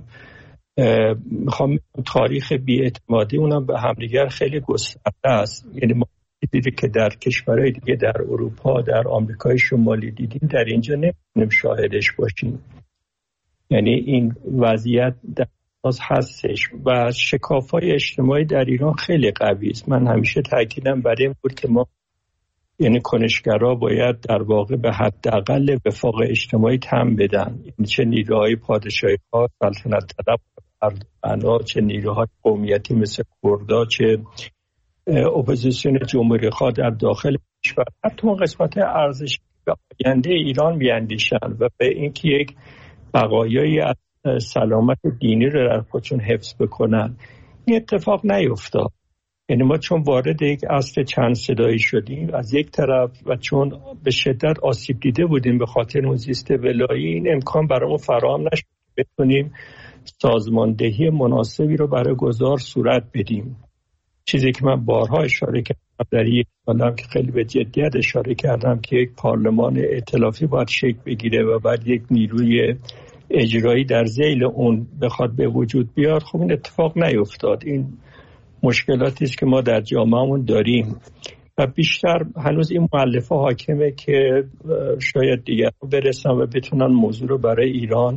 میخوام تاریخ بی‌اعتمادی اونم به همدیگر خیلی گسترده است. یعنی ما دیدیم که در کشورهای دیگه در اروپا، در آمریکای شمالی دیدیم، در اینجا نمیتونیم شاهدش باشیم. یعنی این وضعیت در از هستش و شکاف‌های اجتماعی در ایران خیلی قوی است. من همیشه تاکیدم بر این بود که ما یعنی کنشگرها باید در واقع به حداقل وفاق اجتماعی تم بدن، یعنی چه نیروهای پادشاهی ها، سلطنت طلب اردوغنا، چه نیروهای قومیتی مثل کردا، چه اپوزیسیون جمهوری خواه در داخل کشور، حتی اون قسمت ارزشی به آینده ایران میاندیشن و به اینکه یک بقایایی از سلامت دینی رو در خودشون حفظ بکنن. این اتفاق نیفتاد. یعنی ما چون وارد یک عصر چند صدایی شدیم از یک طرف و چون به شدت آسیب دیده بودیم به خاطر اون زیست ولایی، این امکان برامون فراهم نشد بتونیم سازماندهی مناسبی رو برای گذار صورت بدیم. چیزی که من بارها اشاره کردم در یک سالم که خیلی به جدیت اشاره کردم که یک پارلمان ائتلافی باید شکل بگیره و بعد یک نیروی اجرایی در ذیل اون بخواد به وجود بیاد. خب این اتفاق نیفتاد. این مشکلاتی است که ما در جامعهمون داریم و بیشتر هنوز این مؤلفه حاکمه که شاید دیگر برسن و بتونن موضوع رو برای ایران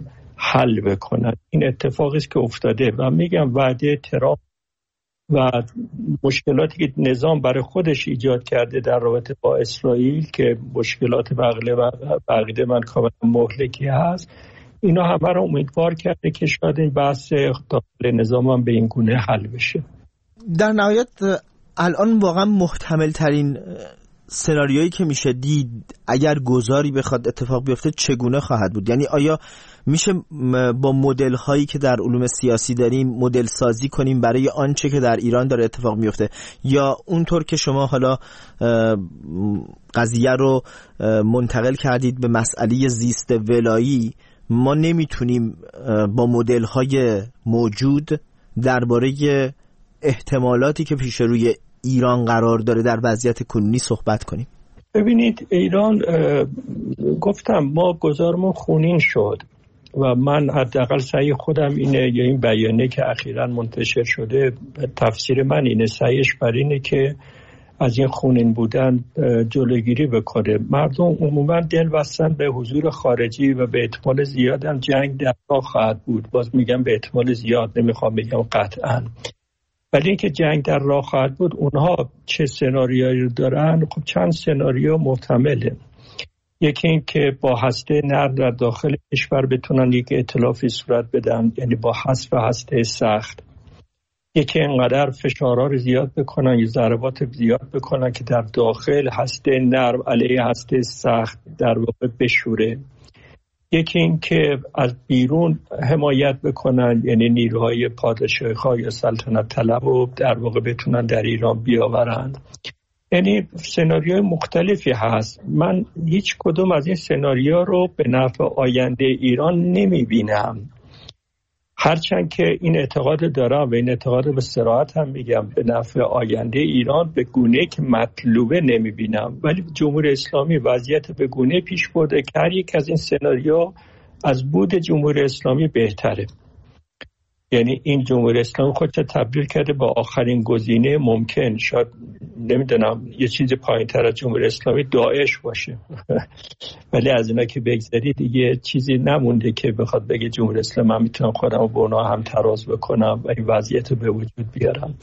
حل بکنن. این اتفاقی است که افتاده و میگم وعده ترامپ و مشکلاتی که نظام برای خودش ایجاد کرده در رابطه با اسرائیل که مشکلات بغله و بقیده من کاملا مهلکی هست، اینا همه رو امیدوار کرده که شاید این بحث داخل نظام هم به این گونه حل بشه. در نهایت الان واقعا محتمل ترین سناریویی که میشه دید اگر گذاری بخواد اتفاق بیفته چگونه خواهد بود؟ یعنی آیا میشه با مدل هایی که در علوم سیاسی داریم مدل سازی کنیم برای آنچه که در ایران داره اتفاق میفته، یا اونطور که شما حالا قضیه رو منتقل کردید به مسئله زیست ولایی، ما نمیتونیم با مدل های موجود درباره احتمالاتی که پیش روی ایران قرار داره در وضعیت کنونی صحبت کنیم؟ ببینید ایران، گفتم ما گذارمون خونین شد و من حداقل سعی خودم اینه، یا این بیانیه که اخیراً منتشر شده تفسیر من اینه، سعیش بر اینه که از این خونین بودن جلوگیری بکنه. مردم عموما دل بستن به حضور خارجی و به احتمال زیاد هم جنگ در راه خواهد بود. باز میگم به احتمال زیاد، نمیخوام بگم قطعاً، ولی اینکه جنگ در راه خواهد بود. اونها چه سناریویی رو دارن؟ خب چند سناریو محتمله. یکی این که با هسته نرم در داخل کشور بتونن یک ائتلافی صورت بدن، یعنی با حذف هسته سخت. یکی اینقدر فشارها رو زیاد بکنن یا ضربات زیاد بکنن که در داخل هسته نرم علیه هسته سخت در واقع بشوره. یکی این که از بیرون حمایت بکنن، یعنی نیروهای پادشاهی یا سلطنت طلب رو در واقع بتونن در ایران بیاورند. یعنی سناریوهای مختلفی هست. من هیچ کدوم از این سناریو رو به نفع آینده ایران نمی بینم، هرچند که این اعتقاد دارم و این اعتقاد به صراحت هم میگم به نفع آینده ایران به گونه که مطلوبه نمی بینم. ولی جمهوری اسلامی وضعیت به گونه پیش برده که هر یک از این سناریو از بود جمهوری اسلامی بهتره. یعنی این جمهوری اسلامی خودش تبدیل کرده با آخرین گزینه ممکن. شاید نمیدونم یه چیز پایین تر از جمهوری اسلامی داعش باشه ولی از اینا که بگذارید دیگه چیزی نمونده که بخواد بگه جمهوری اسلامی من میتونم خودم رو با اونا هم تراز بکنم و این وضعیت رو به وجود بیارم.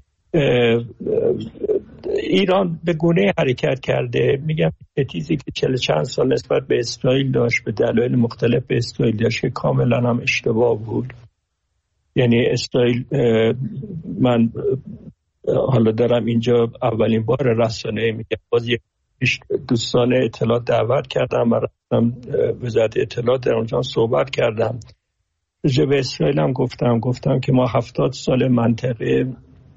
ایران به گونه حرکت کرده. میگم تیزی که چهل چند سال نسبت به اسرائیل داشت به دلایل مختلف به اسرائیل داشت که کاملا هم اشتباه بود. یعنی اسرائیل، من حالا دارم اینجا اولین بار رسانه میگم، باز یک دوستان اطلاعات دعوت کردم و رفتم وزارت اطلاعات در اونجا صحبت کردم. راجع به اسرائیل هم گفتم گفتم که ما هفتاد سال منطقه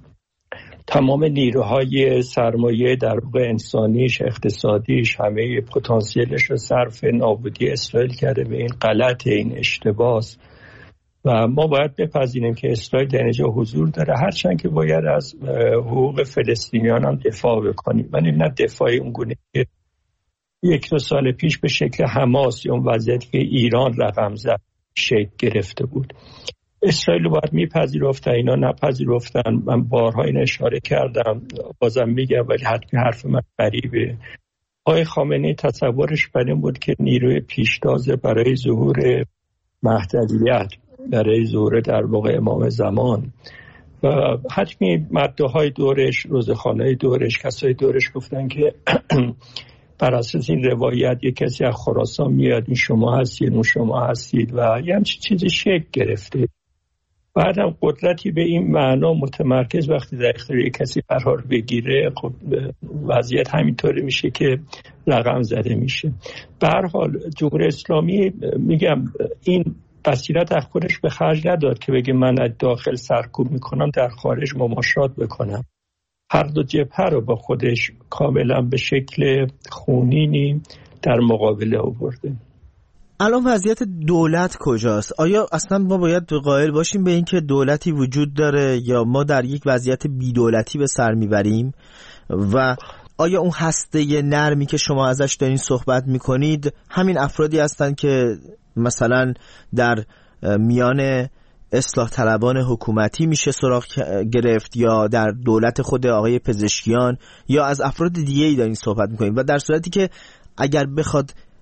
تمام نیروهای سرمایه در واقع انسانیش، اقتصادیش، همه پتانسیلش رو صرف نابودی اسرائیل کرده. به این غلط، این اشتباه و ما باید بپذیریم که اسرائیل در اینجا حضور داره، هرچند که باید از حقوق فلسطینیان هم دفاع بکنیم. من نه دفاعی اونگونه که یک دو سال پیش به شکل حماس یا اون وضعیتی که ایران رقم زد شکل گرفته بود. اسرائیل باید میپذیرفتن، اینا نپذیرفتن. من بارها این اشاره کردم، بازم میگم ولی حتمی حرف من غریبه. آقای خامنه‌ای تصورش بر این بود که نیروی پیشتازه برای ظهور مهدویت، برای ظهور در واقع امام زمان و حتمی مدعاهای دورش، روزخانه‌های دورش، کسای دورش گفتن که بر اساس این روایت یک کسی از خراسان میاد، این شما هستید، اون شما هستید و یه همچین چیزی شکل گرفته. بعدم قدرتی به این معنا متمرکز وقتی در اختیار کسی قرار بگیره، خب وضعیت همینطوری میشه که رقم زده میشه. به هر حال جمهوری اسلامی، میگم این بصیرت از خودش به خرج نداد که بگه من از داخل سرکوب میکنم در خارج مماشات بکنم. هر دو جبهه رو با خودش کاملا به شکل خونینی در مقابله آورده. الان وضعیت دولت کجاست؟ آیا اصلا ما باید قائل باشیم به این که دولتی وجود داره یا ما در یک وضعیت بی‌دولتی به سر میبریم؟ و آیا اون هسته نرمی که شما ازش دارین صحبت میکنید همین افرادی هستن که مثلا در میان اصلاح طلبان حکومتی میشه سراغ گرفت یا در دولت خود آقای پزشکیان، یا از افراد دیگه ای دارین صحبت میکنید؟ و در صورتی که اگر بخواد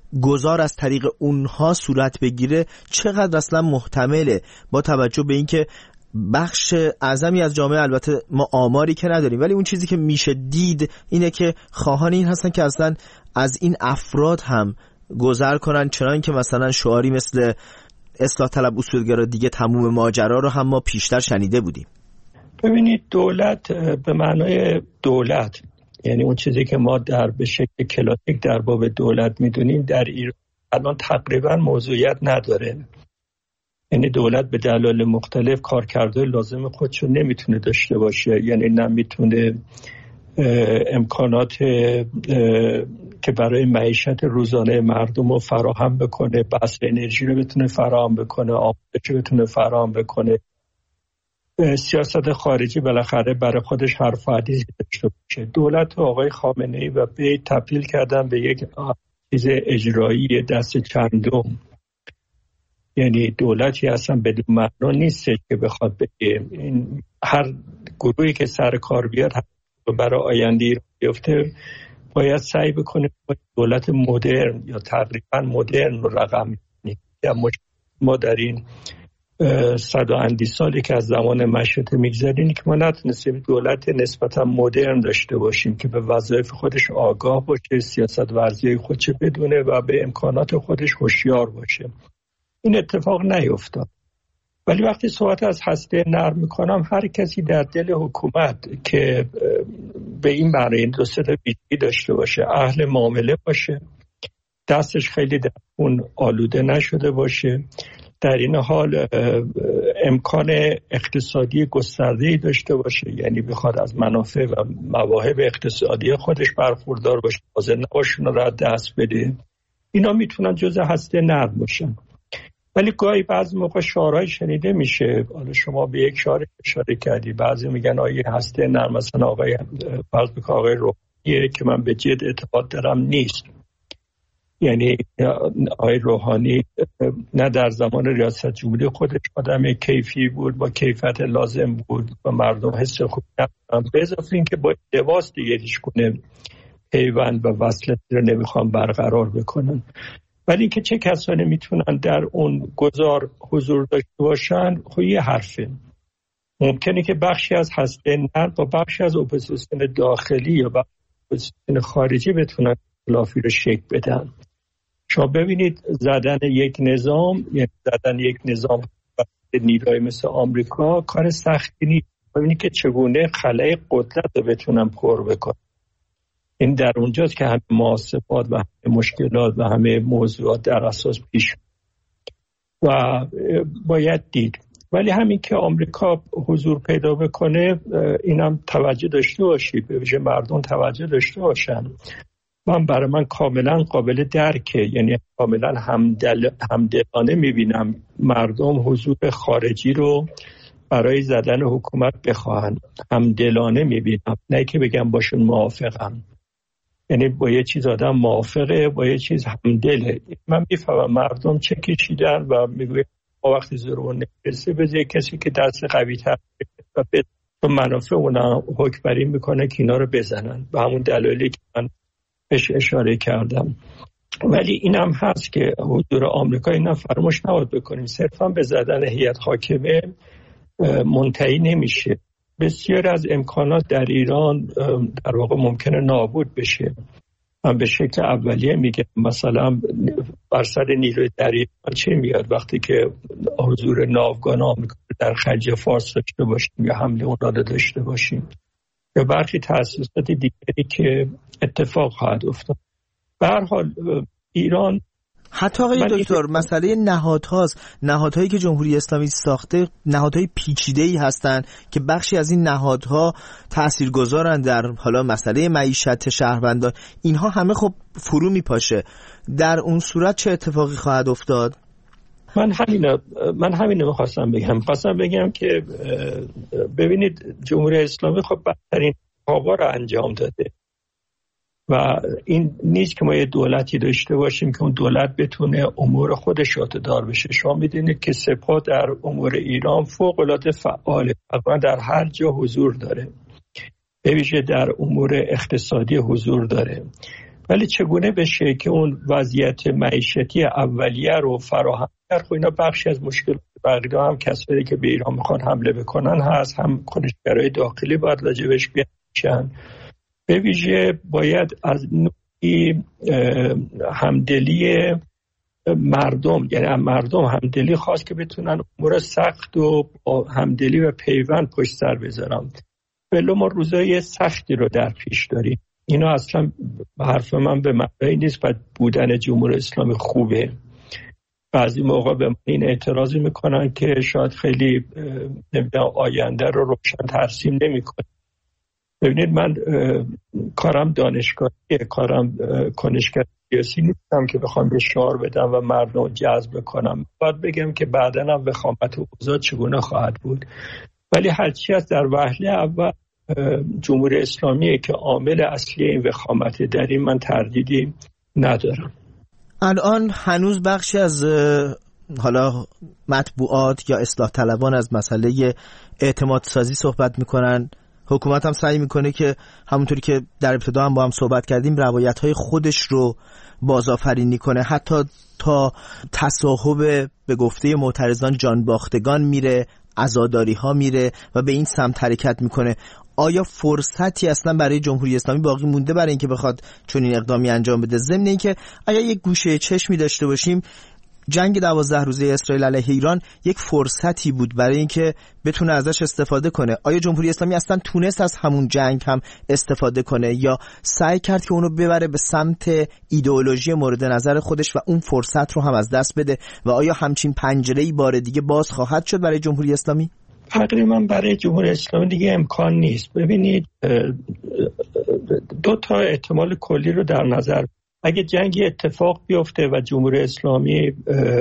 گذار از طریق اونها صورت بگیره چقدر اصلا محتمله، با توجه به اینکه بخش اعظمی از جامعه، البته ما آماری که نداریم ولی اون چیزی که میشه دید اینه که خواهان این هستن که اصلا از این افراد هم گذر کنن، چنان که مثلا شعاری مثل اصلاح طلب اصولگرا دیگه تموم ماجرا رو هم ما پیشتر شنیده بودیم. ببینید دولت به معنای دولت، یعنی اون چیزی که ما در به شکل کلاسیک در باب دولت میدونیم، در ایران الان تقریبا موضوعیت نداره. یعنی دولت به دلایل مختلف کارکردهای لازم خودشو نمیتونه داشته باشه، یعنی نمیتونه امکانات که برای معیشت روزانه مردم رو فراهم بکنه، بسط انرژی رو بتونه فراهم بکنه، آموزش رو بتونه فراهم بکنه. سیاست خارجی بالاخره برای خودش حرف و حدیثی داشته باشه. دولت و آقای خامنه‌ای و بیت تبدیل کردن به یک چیز اجرایی دست چندم، یعنی دولتی اصلا بدون معنا نیست که بخواد بگه این هر گروهی که سر کار بیاد برای آینده ایران بیفته باید سعی بکنه دولت مدرن یا تقریبا مدرن رقم بزنیم. ما در این صد و اندی سالی که از زمان مشروطه میگذریم که ما نتونستیم دولت نسبتا مدرن داشته باشیم که به وظایف خودش آگاه باشه، سیاست ورزی خودش بدونه و به امکانات خودش هوشیار باشه. این اتفاق نیفتاد. ولی وقتی صحبت از هسته نرم میکنم، هر کسی در دل حکومت که به این معنی دو سه تا ویژگی داشته باشه، اهل معامله باشه، دستش خیلی در اون آلوده نشده باشه، در این حال امکان اقتصادی گسترده‌ای داشته باشه، یعنی بخواد از منافع و مواهب اقتصادی خودش برخوردار باشه، حاضر نباشه اون را دست بده، اینا میتونن جزء هسته نرم باشن. ولی گاهی بعضی موقع شعارهای شنیده میشه، حالا شما به یک شعار اشاره کردی، بعضی میگن آیه هسته نرم مثلا آقای فرض بکن آقای روحانی که من به جد اعتقاد دارم نیست. یعنی آقای روحانی نه در زمان ریاست جمهوری خودش آدم کیفی بود، با کیفیت لازم بود و مردم حس خوب ندارن، به اضافه این که با لباس دیگه هیچ گونه پیوند و وصلت رو نمیخوام برقرار بکنن. ولی اینکه چه کسانی میتونن در اون گذار حضور داشته باشن، خب یه حرفه. ممکنه که بخشی از هسته نرم و بخشی از اپوزیسیون داخلی یا بخشی از اپوزیسیون خارجی بتونن اختلافی رو شکل بدن. شما ببینید زدن یک نظام، یعنی زدن یک نظام نیروی مثل آمریکا کار سختی نیست. ببینید که چگونه خلای قدرت رو بتونن پر بکنن. این در اونجاست که همه محاسبات و همه مشکلات و همه موضوعات در اساس پیش و باید دید. ولی همین که آمریکا حضور پیدا بکنه، اینم توجه داشته باشید، به ویژه مردم توجه داشته باشن. من برای من کاملا قابل درکه، یعنی کاملا همدل همدلانه میبینم مردم حضور خارجی رو برای زدن حکومت بخواهن. همدلانه میبینم، نه که بگم باشون موافقم. یعنی با یه چیز آدم موافقه، با یه چیز همدله. من میفهمم مردم چه کشیدن و میگویم با وقتی ضرور نمیرسه بذاره کسی که دست قوی تر و به منافع اونا حکم بری میکنه که اینا رو بزنن، به همون دلایلی که من بهش اشاره کردم. ولی اینم هست که حضور آمریکا اینا فراموش نباید بکنیم، صرفا به زدن هیئت حاکمه منتهی نمیشه. بسیار از امکانات در ایران در واقع ممکنه نابود بشه. من به شکل اولیه میگم مثلا بر سر نیروی دریایی چه میاد وقتی که حضور ناوگان آمریکا در خلیج فارس داشته باشیم یا حمله اونا رو داشته باشیم یا برخی تأسیسات دیگری که اتفاق خواهد افتاد. به هر حال ایران حتی آقای دکتر مسئله نهادهاست، نهادهایی که جمهوری اسلامی ساخته نهادهای پیچیده‌ای هستند که بخشی از این نهادها تاثیرگذارن در حالا مسئله معیشت شهروندان، اینها همه خب فرو میپاشه. در اون صورت چه اتفاقی خواهد افتاد؟ من همین من همین رو خواستم بگم خواستم بگم که ببینید جمهوری اسلامی خب بدترین کارها رو انجام داده و این نیست که ما یه دولتی داشته باشیم که اون دولت بتونه امور خودش شاته‌دار بشه. شما میدونید که سپاه در امور ایران فوق‌العاده فعاله، تقریبا در هر جا حضور داره، به ویژه در امور اقتصادی حضور داره ولی چگونه بشه که اون وضعیت معیشتی اولیه رو فراهم کرد؟ خب اینا بخشی از مشکلات بقیه هم کسایی که به ایران میخوان حمله بکنن هست، هم کنشگرای داخلی باید راجبش بیان. به ویژه باید از نوعی همدلی مردم، یعنی مردم همدلی خواست که بتونن امور سخت و همدلی و پیوند پشت سر بذارن. بله ما روزای سختی رو در پیش داریم. اینا اصلا حرف من به معنی نیست و بودن جمهوری اسلامی خوبه. بعضی موقع به من این اعتراضی میکنن که شاید خیلی نمیدونم آینده رو روشن ترسیم نمیکنه. ببینید من کارم دانشگاهیه، کارم کنشگر سیاسی نیستم که بخوام به شعار بدم و مردم جذب کنم. باید بگم که بعداً هم وخامت اوضاع چگونه خواهد بود. ولی هرچی از در وهله اول جمهوری اسلامیه که عامل اصلی این وخامت، در این من تردیدی ندارم. الان هنوز بخشی از حالا مطبوعات یا اصلاح طلبان از مسئله اعتماد سازی صحبت میکنن. حکومت هم سعی میکنه که همونطوری که در ابتدا هم با هم صحبت کردیم روایت‌های خودش رو بازآفرینی کنه، حتی تا تصاحب به گفته معترضان جانباختگان میره، عزاداری ها میره و به این سمت حرکت میکنه. آیا فرصتی اصلا برای جمهوری اسلامی باقی مونده برای اینکه بخواد چون این اقدامی انجام بده؟ ضمن اینکه اگر یک گوشه چشمی داشته باشیم، جنگ دوازده روزه اسرائیل علیه ایران یک فرصتی بود برای اینکه بتونه ازش استفاده کنه. آیا جمهوری اسلامی اصلا تونست از همون جنگ هم استفاده کنه یا سعی کرد که اونو ببره به سمت ایدئولوژی مورد نظر خودش و اون فرصت رو هم از دست بده؟ و آیا همچین پنجره‌ای بار دیگه باز خواهد شد برای جمهوری اسلامی؟ تقریبا برای جمهوری اسلامی دیگه امکان نیست. ببینید دو تا احتمال کلی رو در نظر، اگه جنگی اتفاق بیفته و جمهوری اسلامی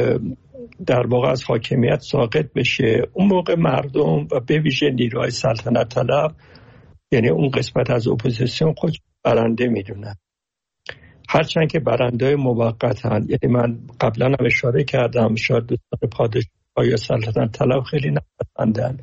در واقع از حاکمیت ساقط بشه، اون موقع مردم و به ویژه نیروهای سلطنت طلب، یعنی اون قسمت از اپوزیسیون، خود برنده میدونن، هرچند که برنده موقتن. یعنی من قبلا هم اشاره کردم شاید دوستان پادشاه یا سلطنت طلب خیلی نپسندن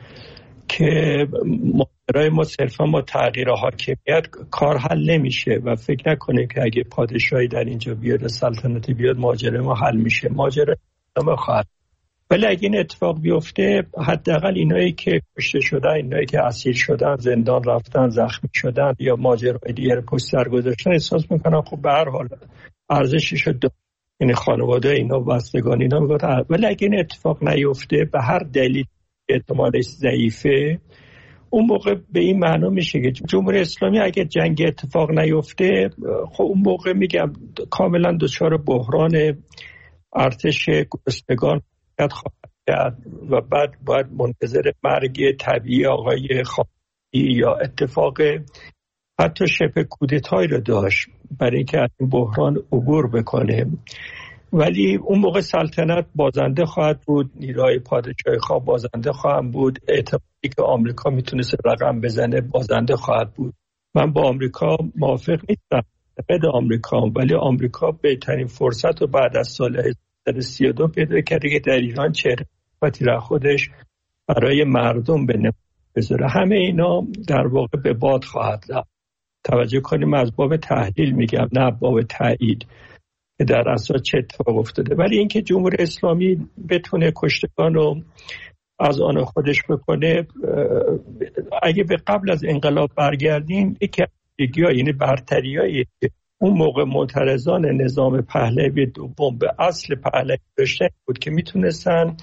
که ماجرای ما صرفا ما تغییر حاکمیت کار حل نمیشه و فکر نکنه که اگه پادشاهی در اینجا بیاد، سلطنتی بیاد، ماجرای ما حل میشه. ماجرا ما خواهد. ولی اگه این اتفاق بیفته، حداقل اینایی که کشته شدن، اینایی که اسیر شدن، زندان رفتن، زخمی شدن یا ماجرای دیگه پشت سر گذاشتن، احساس میکنن خب به هر حال ارزشش داره. یعنی خانواده اینا، بستگان اینا میگن. ولی اگه این اتفاق نیفته، به هر دلیل اعتمادش ضعیفه، اون موقع به این معنا میشه که جمهوری اسلامی اگه جنگ اتفاق نیفته، خب اون موقع میگم کاملا دچار بحران ارتش گرسنگان خواهد کرد و بعد باید منتظر مرگ طبیعی آقای خامنه‌ای یا اتفاق حتی شبه کودتایی رو داشت برای اینکه از این بحران عبور بکنه. ولی اون موقع سلطنت بازنده خواهد بود، نیروهای پادشاهی خواه بازنده خواهند بود، اعتمادی که آمریکا میتونست رقم بزنه بازنده خواهد بود. من با آمریکا موافق نیستم، بد آمریکا، ولی آمریکا بهترین فرصت رو بعد از سال هزار و سیصد و سی و دو پیدا کرده که در ایران چهره را خودش برای مردم به نمایش بذاره. همه اینا در واقع به باد خواهد رفت. توجه کنیم از باب تحلیل میگم، نه باب تایید که در اساس چه اتفاق افتاده. ولی اینکه جمهوری اسلامی بتونه کشتگان رو از آن خودش بکنه، اگه به قبل از انقلاب برگردیم، یکی از ویژگی‌ها، یعنی برتریایی که اون موقع معترضان نظام پهلوی دوم به اصل پهلوی داشتن بود که میتونستن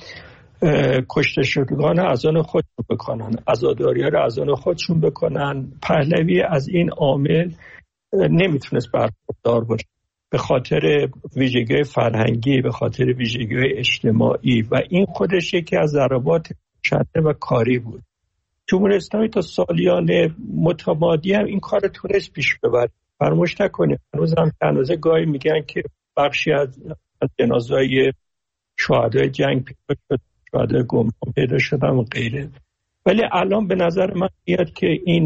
کشته شدگان از آن خودشون بکنن، عزاداری‌ها رو از آن خودشون بکنن. پهلوی از این عامل نمیتونست برخوردار باشه به خاطر ویژگی فرهنگی، به خاطر ویژگی اجتماعی، و این خودش یکی از ضربات شدید و کاری بود. جمهوری اسلامی تا سالیان متمادی هم این کار تونست پیش ببره. فراموش نکنید هنوز هم هنوز گاهی میگن که بخشی از جنازه‌های شهدای جنگ پیدا شد، شهدای گمنام پیدا شدن و غیره. ولی الان به نظر من میاد که این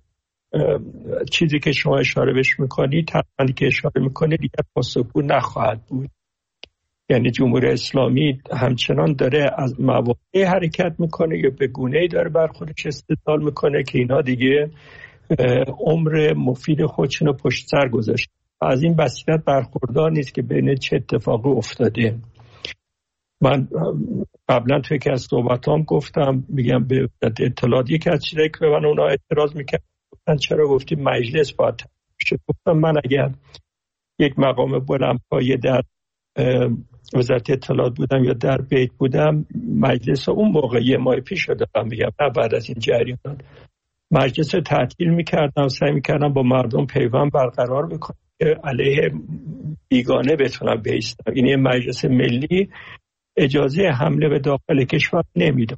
چیزی که شما اشاره بهش میکنید، تقریبا که اشاره میکنید، دیگه پاسخگو نخواهد بود. یعنی جمهوری اسلامی همچنان داره از مواقع حرکت میکنه یا به گونه‌ای داره بر خودش استدلال میکنه که اینا دیگه عمر مفید خودشون رو پشت سر گذاشت. از این بصیرت برخوردار نیست که بین چه اتفاقی افتاده. من قبلا توی که از صحبتام گفتم، میگم به اطلاعات یکی از چیزایی که به من اونا اعتراض میکرد، گفتن چرا گفتی مجلس باید تشکیل شه؟ گفتم من اگر یک مقام بلندپایه در وزارت اطلاعات بودم یا در بیت بودم، مجلس اون موقع یه ماه پیش دارم میگم، نه بعد از این جریان، مجلس رو تعطیل میکردم، سعی میکردم با مردم پیوند برقرار بکنم که علیه بیگانه بتونم بایستم. این مجلس ملی اجازه حمله به داخل کشور نمیده،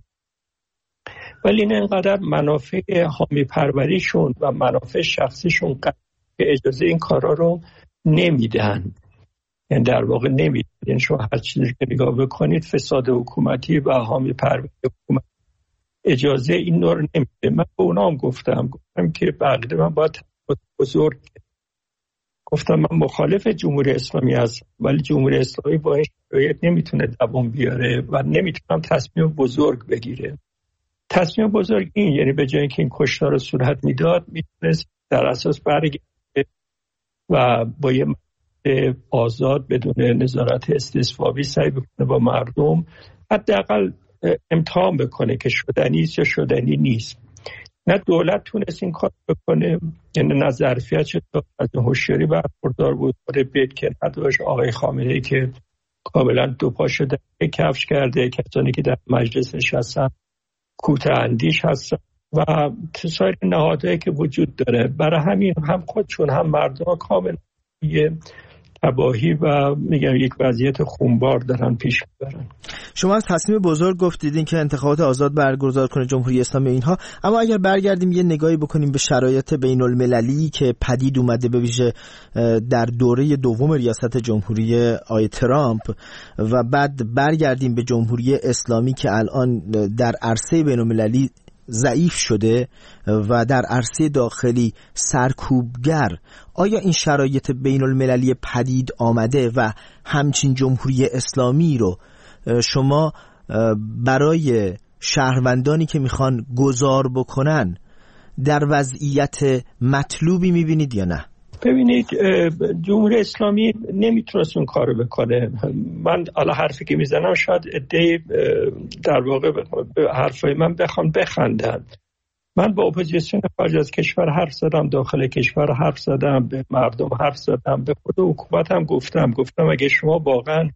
ولی این انقدر منافع حامی پروریشون و منافع شخصیشون که اجازه این کارا رو نمیدن. یعنی در واقع نمیدن. یعنی شما هر چیزی که نگاه بکنید، فساد حکومتی و حامی پروری حکومت اجازه این نوع رو نمیده. من به اونا هم گفتم گفتم که بقیده من باید بزرگ گفتم من مخالف جمهوری اسلامی هستم، ولی جمهوری اسلامی با این شرایط نمیتونه دوام بیاره و نمیتونم تصمیم بزرگ بگیره. تصمیم بزرگ این یعنی به جای اینکه این کشتار رو صورت میداد، میتونست در اساس برگرده و با یه آزاد بدون نظارت استصوابی سعی بکنه با مردم حداقل امتحان بکنه که شدنی است یا شدنی نیست. نه دولت تونست این کار بکنه، یعنی نه ظرفیت شد، از هوشیاری برخوردار بود، برای بیت که نداشت. آقای خامنه‌ای که کاملا دو پا شده کفش کرده، کسانی که در مجلس نشستن کوته اندیش هستن و سایر نهادهایی که وجود داره. برای همین هم خودشون هم مردم کاملا یه تباهی و میگم یک وضعیت خونبار دارن پیش میبرن. شما از تصمیم بزرگ گفتید که انتخابات آزاد برگزار کنه جمهوری اسلامی اینها، اما اگر برگردیم یه نگاهی بکنیم به شرایط بین المللی که پدید اومده به ویژه در دوره دوم ریاست جمهوری آقای ترامپ و بعد برگردیم به جمهوری اسلامی که الان در عرصه بین المللی ضعیف شده و در عرصه داخلی سرکوبگر، آیا این شرایط بین المللی پدید آمده و همچین جمهوری اسلامی رو شما برای شهروندانی که میخوان گذار بکنن در وضعیت مطلوبی میبینید یا نه؟ ببینید، جمهوری اسلامی نمیتونست اون کارو بکنه. من حالا حرفی که میزنم شاید عده‌ای در واقع به حرفای من بخوان بخندن. من با اپوزیسیون خارج از کشور حرف زدم، داخل کشور حرف زدم، به مردم حرف زدم، به خود حکومت هم گفتم گفتم اگه شما واقعا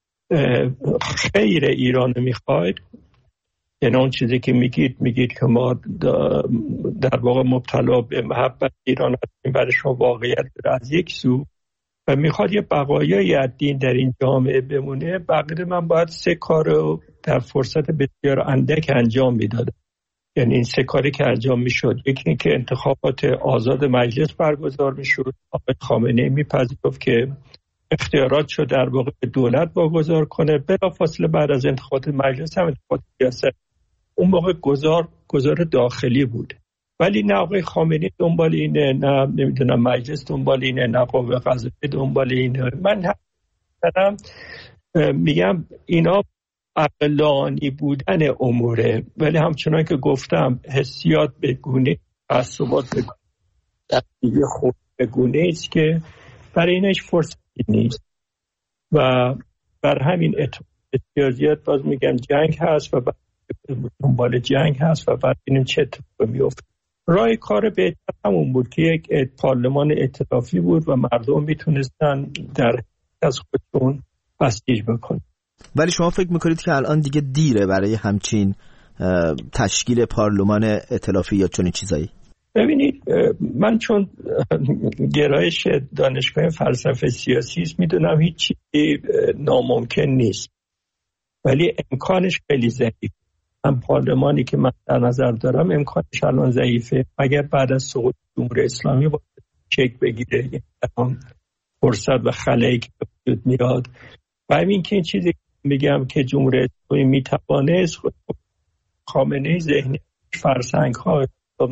خیر ایران میخواید، یعنی اون چیزی که میگید میگید که ما در واقع مبتلا به محبت ایران هستیم، برای شما واقعیت از یک سو و میخواد یه بقایای از دین در این جامعه بمونه، بقیه من باید سه کار رو در فرصت بسیار اندک انجام میدادم. یعنی این سه کاری که انجام میشد، یکی این که انتخابات آزاد مجلس برگزار میشد، آقای خامنه‌ای میپذیرفت که اختیارات شد در واقع به دولت واگذار کنه، بلافاصله بعد از انتخابات مجلس هم انتخابات ریاست. اون موقع گذار گذار داخلی بود، ولی نه آقای خامنه‌ای دنبال اینه، نه نمیدونم مجلس دنبال اینه، نه قوه قضاییه دنبال اینه. من هم میگم اینا عقلانی بودن اموره، ولی همچنان که گفتم حسیات به گونه تعصبات به گونه خود به گونه است که برای اینش فرصتی نیست و بر همین اعتبار زیاد باز میگم جنگ هست و دنبال جنگ هست و بعد ببینیم چه اتفاقی میفته. راه کار بهتر همون بود که یک پارلمان ائتلافی بود و مردم میتونستن در از خودشون بسیج بکنن. ولی شما فکر میکنید که الان دیگه دیره برای همچین تشکیل پارلمان ائتلافی یا چنین چیزایی؟ ببینید، من چون گرایش دانشگاه فلسفه سیاسی است میدونم هیچ چیزی ناممکن نیست، ولی امکانش خیلی ضعیف. هم پارلمانی که من در نظر دارم امکانش الان ضعیفه. اگر بعد از سقوط جمهوری اسلامی با چک بگیره یعنی فرصت و خلایی که وجود میاد و همین که این چیزی میگم که جمهوری اسلامی میتوانست خامنه‌ای ذهنی فرسنگ ها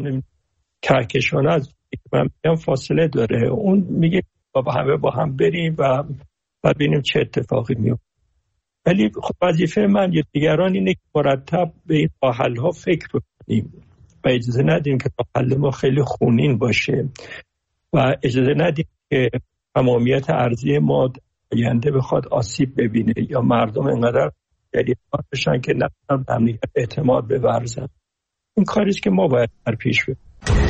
کهکشان از من میگم فاصله داره. اون میگه با همه با هم بریم و ببینیم چه اتفاقی میفته. ولی خب وظیفه من یا دیگران اینه که مرتب به این راه حل ها فکر کنیم و اجازه ندیم که راه حل ما خیلی خونین باشه و اجازه ندیم که تمامیت ارضی ما آینده بخواد آسیب ببینه یا مردم اینقدر گریه‌بار بشن که نتونن به همدیگر اعتماد بورزن. این کاریست که ما باید در پیش بریم.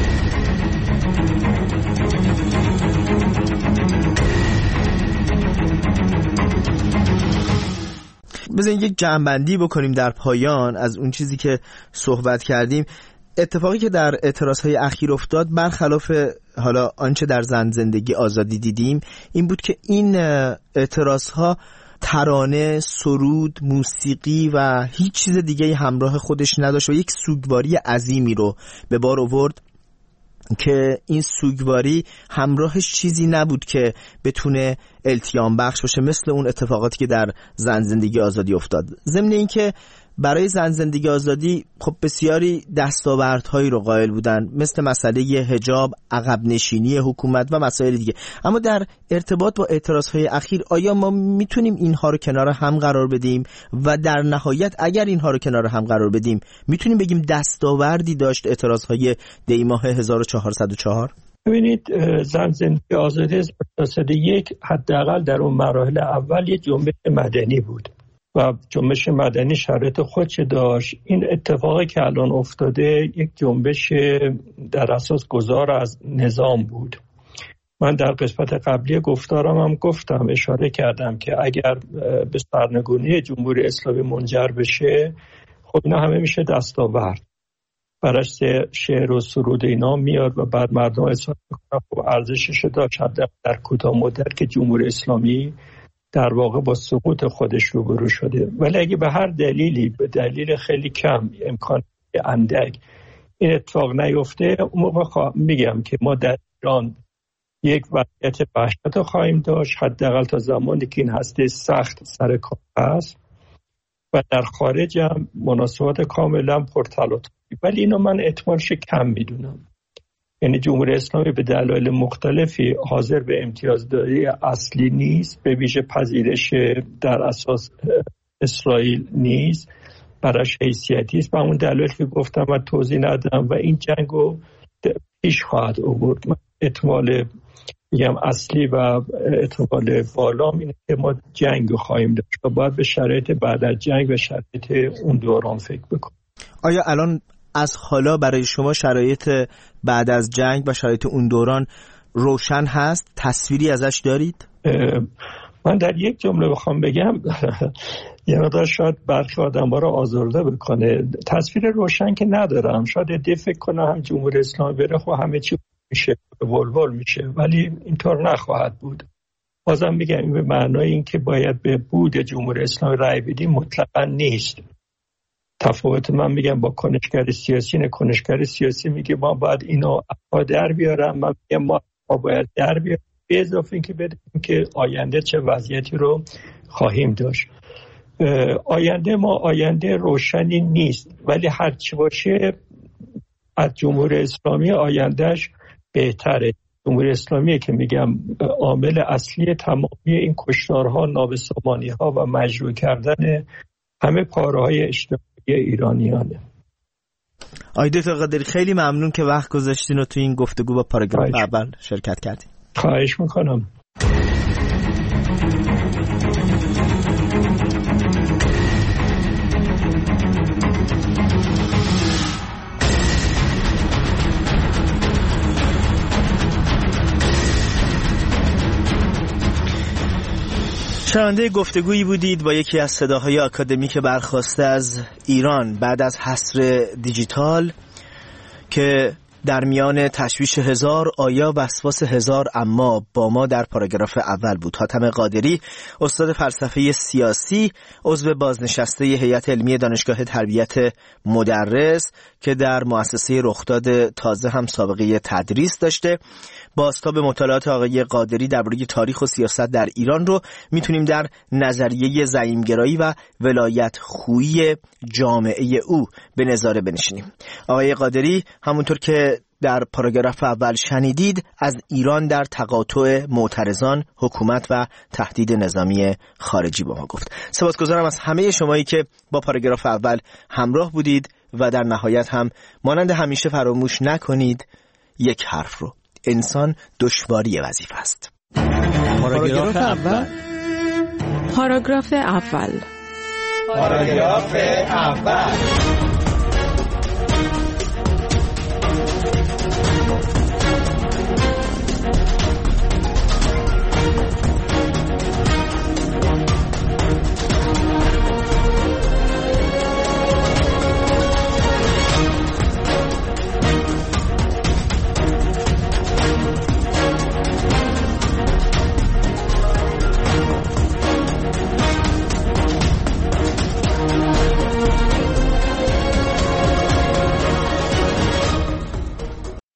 بذارین یک جمع‌بندی بکنیم در پایان از اون چیزی که صحبت کردیم. اتفاقی که در اعتراضهای اخیر افتاد برخلاف حالا آنچه در زن زندگی آزادی دیدیم این بود که این اعتراضها ترانه، سرود، موسیقی و هیچ چیز دیگه همراه خودش نداشت و یک سوگواری عظیمی رو به بار آورد که این سوگواری همراهش چیزی نبود که بتونه التیام بخش باشه مثل اون اتفاقاتی که در زن زندگی آزادی افتاد. ضمن این که برای زن زندگی آزادی خب بسیاری دستاوردهایی رو قائل بودن مثل مسئله حجاب، عقب نشینی حکومت و مسائل دیگه، اما در ارتباط با اعتراضهای اخیر آیا ما میتونیم اینها رو کنار هم قرار بدیم و در نهایت اگر اینها رو کنار هم قرار بدیم میتونیم بگیم دستاوردی داشت اعتراضهای دی ماه هزار و چهارصد و چهار؟ ببینید زن زندگی آزادی از سال یک حداقل در اون مراحل اول یه جنبش مدنی بود و جنبش مدنی شرایط خودش داشت. این اتفاقی که الان افتاده یک جنبش در اساس گذار از نظام بود. من در قسمت قبلی گفتارم هم گفتم، اشاره کردم که اگر به سرنگونی جمهوری اسلامی منجر بشه خب اینا همه میشه دستاورد، براش شعر و سرود اینا میاد و بعد مردم احساس میکنن خب ارزشش داشت در کوتاه مدت که جمهوری اسلامی در واقع با سقوط خودش روبرو شده. ولی اگه به هر دلیلی، به دلیل خیلی کم، امکان اندک این اتفاق نیفته، اون موقع میگم که ما در ایران یک وضعیت وحشت خواهیم داشت حداقل تا زمانی که این هسته سخت سر کار هست و در خارج هم مناسبات کاملا پرتلاطمی. ولی اینو من احتمالش کم میدونم. یعنی جمهوری اسلامی به دلایل مختلفی حاضر به امتیازداری اصلی نیست، به ویژه پذیرش در اساس اسرائیل نیست، براش حیثیتی است. به همون دلایل که گفتم و توضیح ندم و این جنگو پیش خواهد آورد. من احتمال میگم اصلی و احتمال بالام اینه که ما جنگ خواهیم داشت و باید به شرایط بعد از جنگ و شرایط اون دوران فکر بکنیم. آیا الان از حالا برای شما شرایط بعد از جنگ و شرایط اون دوران روشن هست؟ تصویری ازش دارید؟ من در یک جمله بخوام بگم یه مقدار شاید برخی آدم‌ها رو آزرده بکنه. تصویر روشن که ندارم. شاید دی فکر کنه هم جمهوری اسلامی بره خب همه چی میشه، ولول میشه، ولی اینطور نخواهد بود. بازم میگم این به معنای این که باید به بود جمهوری اسلامی رأی بدیم مطلقاً نیست. تفاوت من میگم با کنشگر سیاسی نه، کنشگر سیاسی میگه ما باید اینو در بیارم، من میگم ما باید در بیارم، به اضافه اینکه بدونیم که آینده چه وضعیتی رو خواهیم داشت. آینده ما آینده روشنی نیست، ولی هر چی باشه از جمهوری اسلامی آیندهش بهتره. جمهوری اسلامی که میگم عامل اصلی تمامی این کشتارها، نابسامانی‌ها و مجروح کردن همه پاره‌های اجتماعی ایرانیانه. آقای دکتر قادری خیلی ممنون که وقت گذاشتین و تو این گفتگو با پاراگراف اول شرکت کردین. خواهش میکنم. شنونده گفتگویی بودید با یکی از صداهای آکادمیک برخواسته از ایران بعد از حصر دیجیتال که در میان تشویش هزار آیا وسواس هزار اما با ما در پاراگراف اول بود. حاتم قادری، استاد فلسفه سیاسی، عضو بازنشسته هیئت علمی دانشگاه تربیت مدرس که در مؤسسه رخداد تازه هم سابقه تدریس داشته. بازتاب مطالعات آقای قادری درباره تاریخ و سیاست در ایران رو میتونیم در نظریه زعیم‌گرایی و ولایت خویی جامعه او به نظاره بنشینیم. آقای قادری همونطور که در پاراگراف اول شنیدید از ایران در تقاطع معترضان، حکومت و تهدید نظامی خارجی با ما گفت. سپاسگزارم از همه شمایی که با پاراگراف اول همراه بودید و در نهایت هم مانند همیشه فراموش نکنید یک حرف رو: انسان دشواری وظیفه است. پاراگراف اول. پاراگراف اول. پاراگراف اول.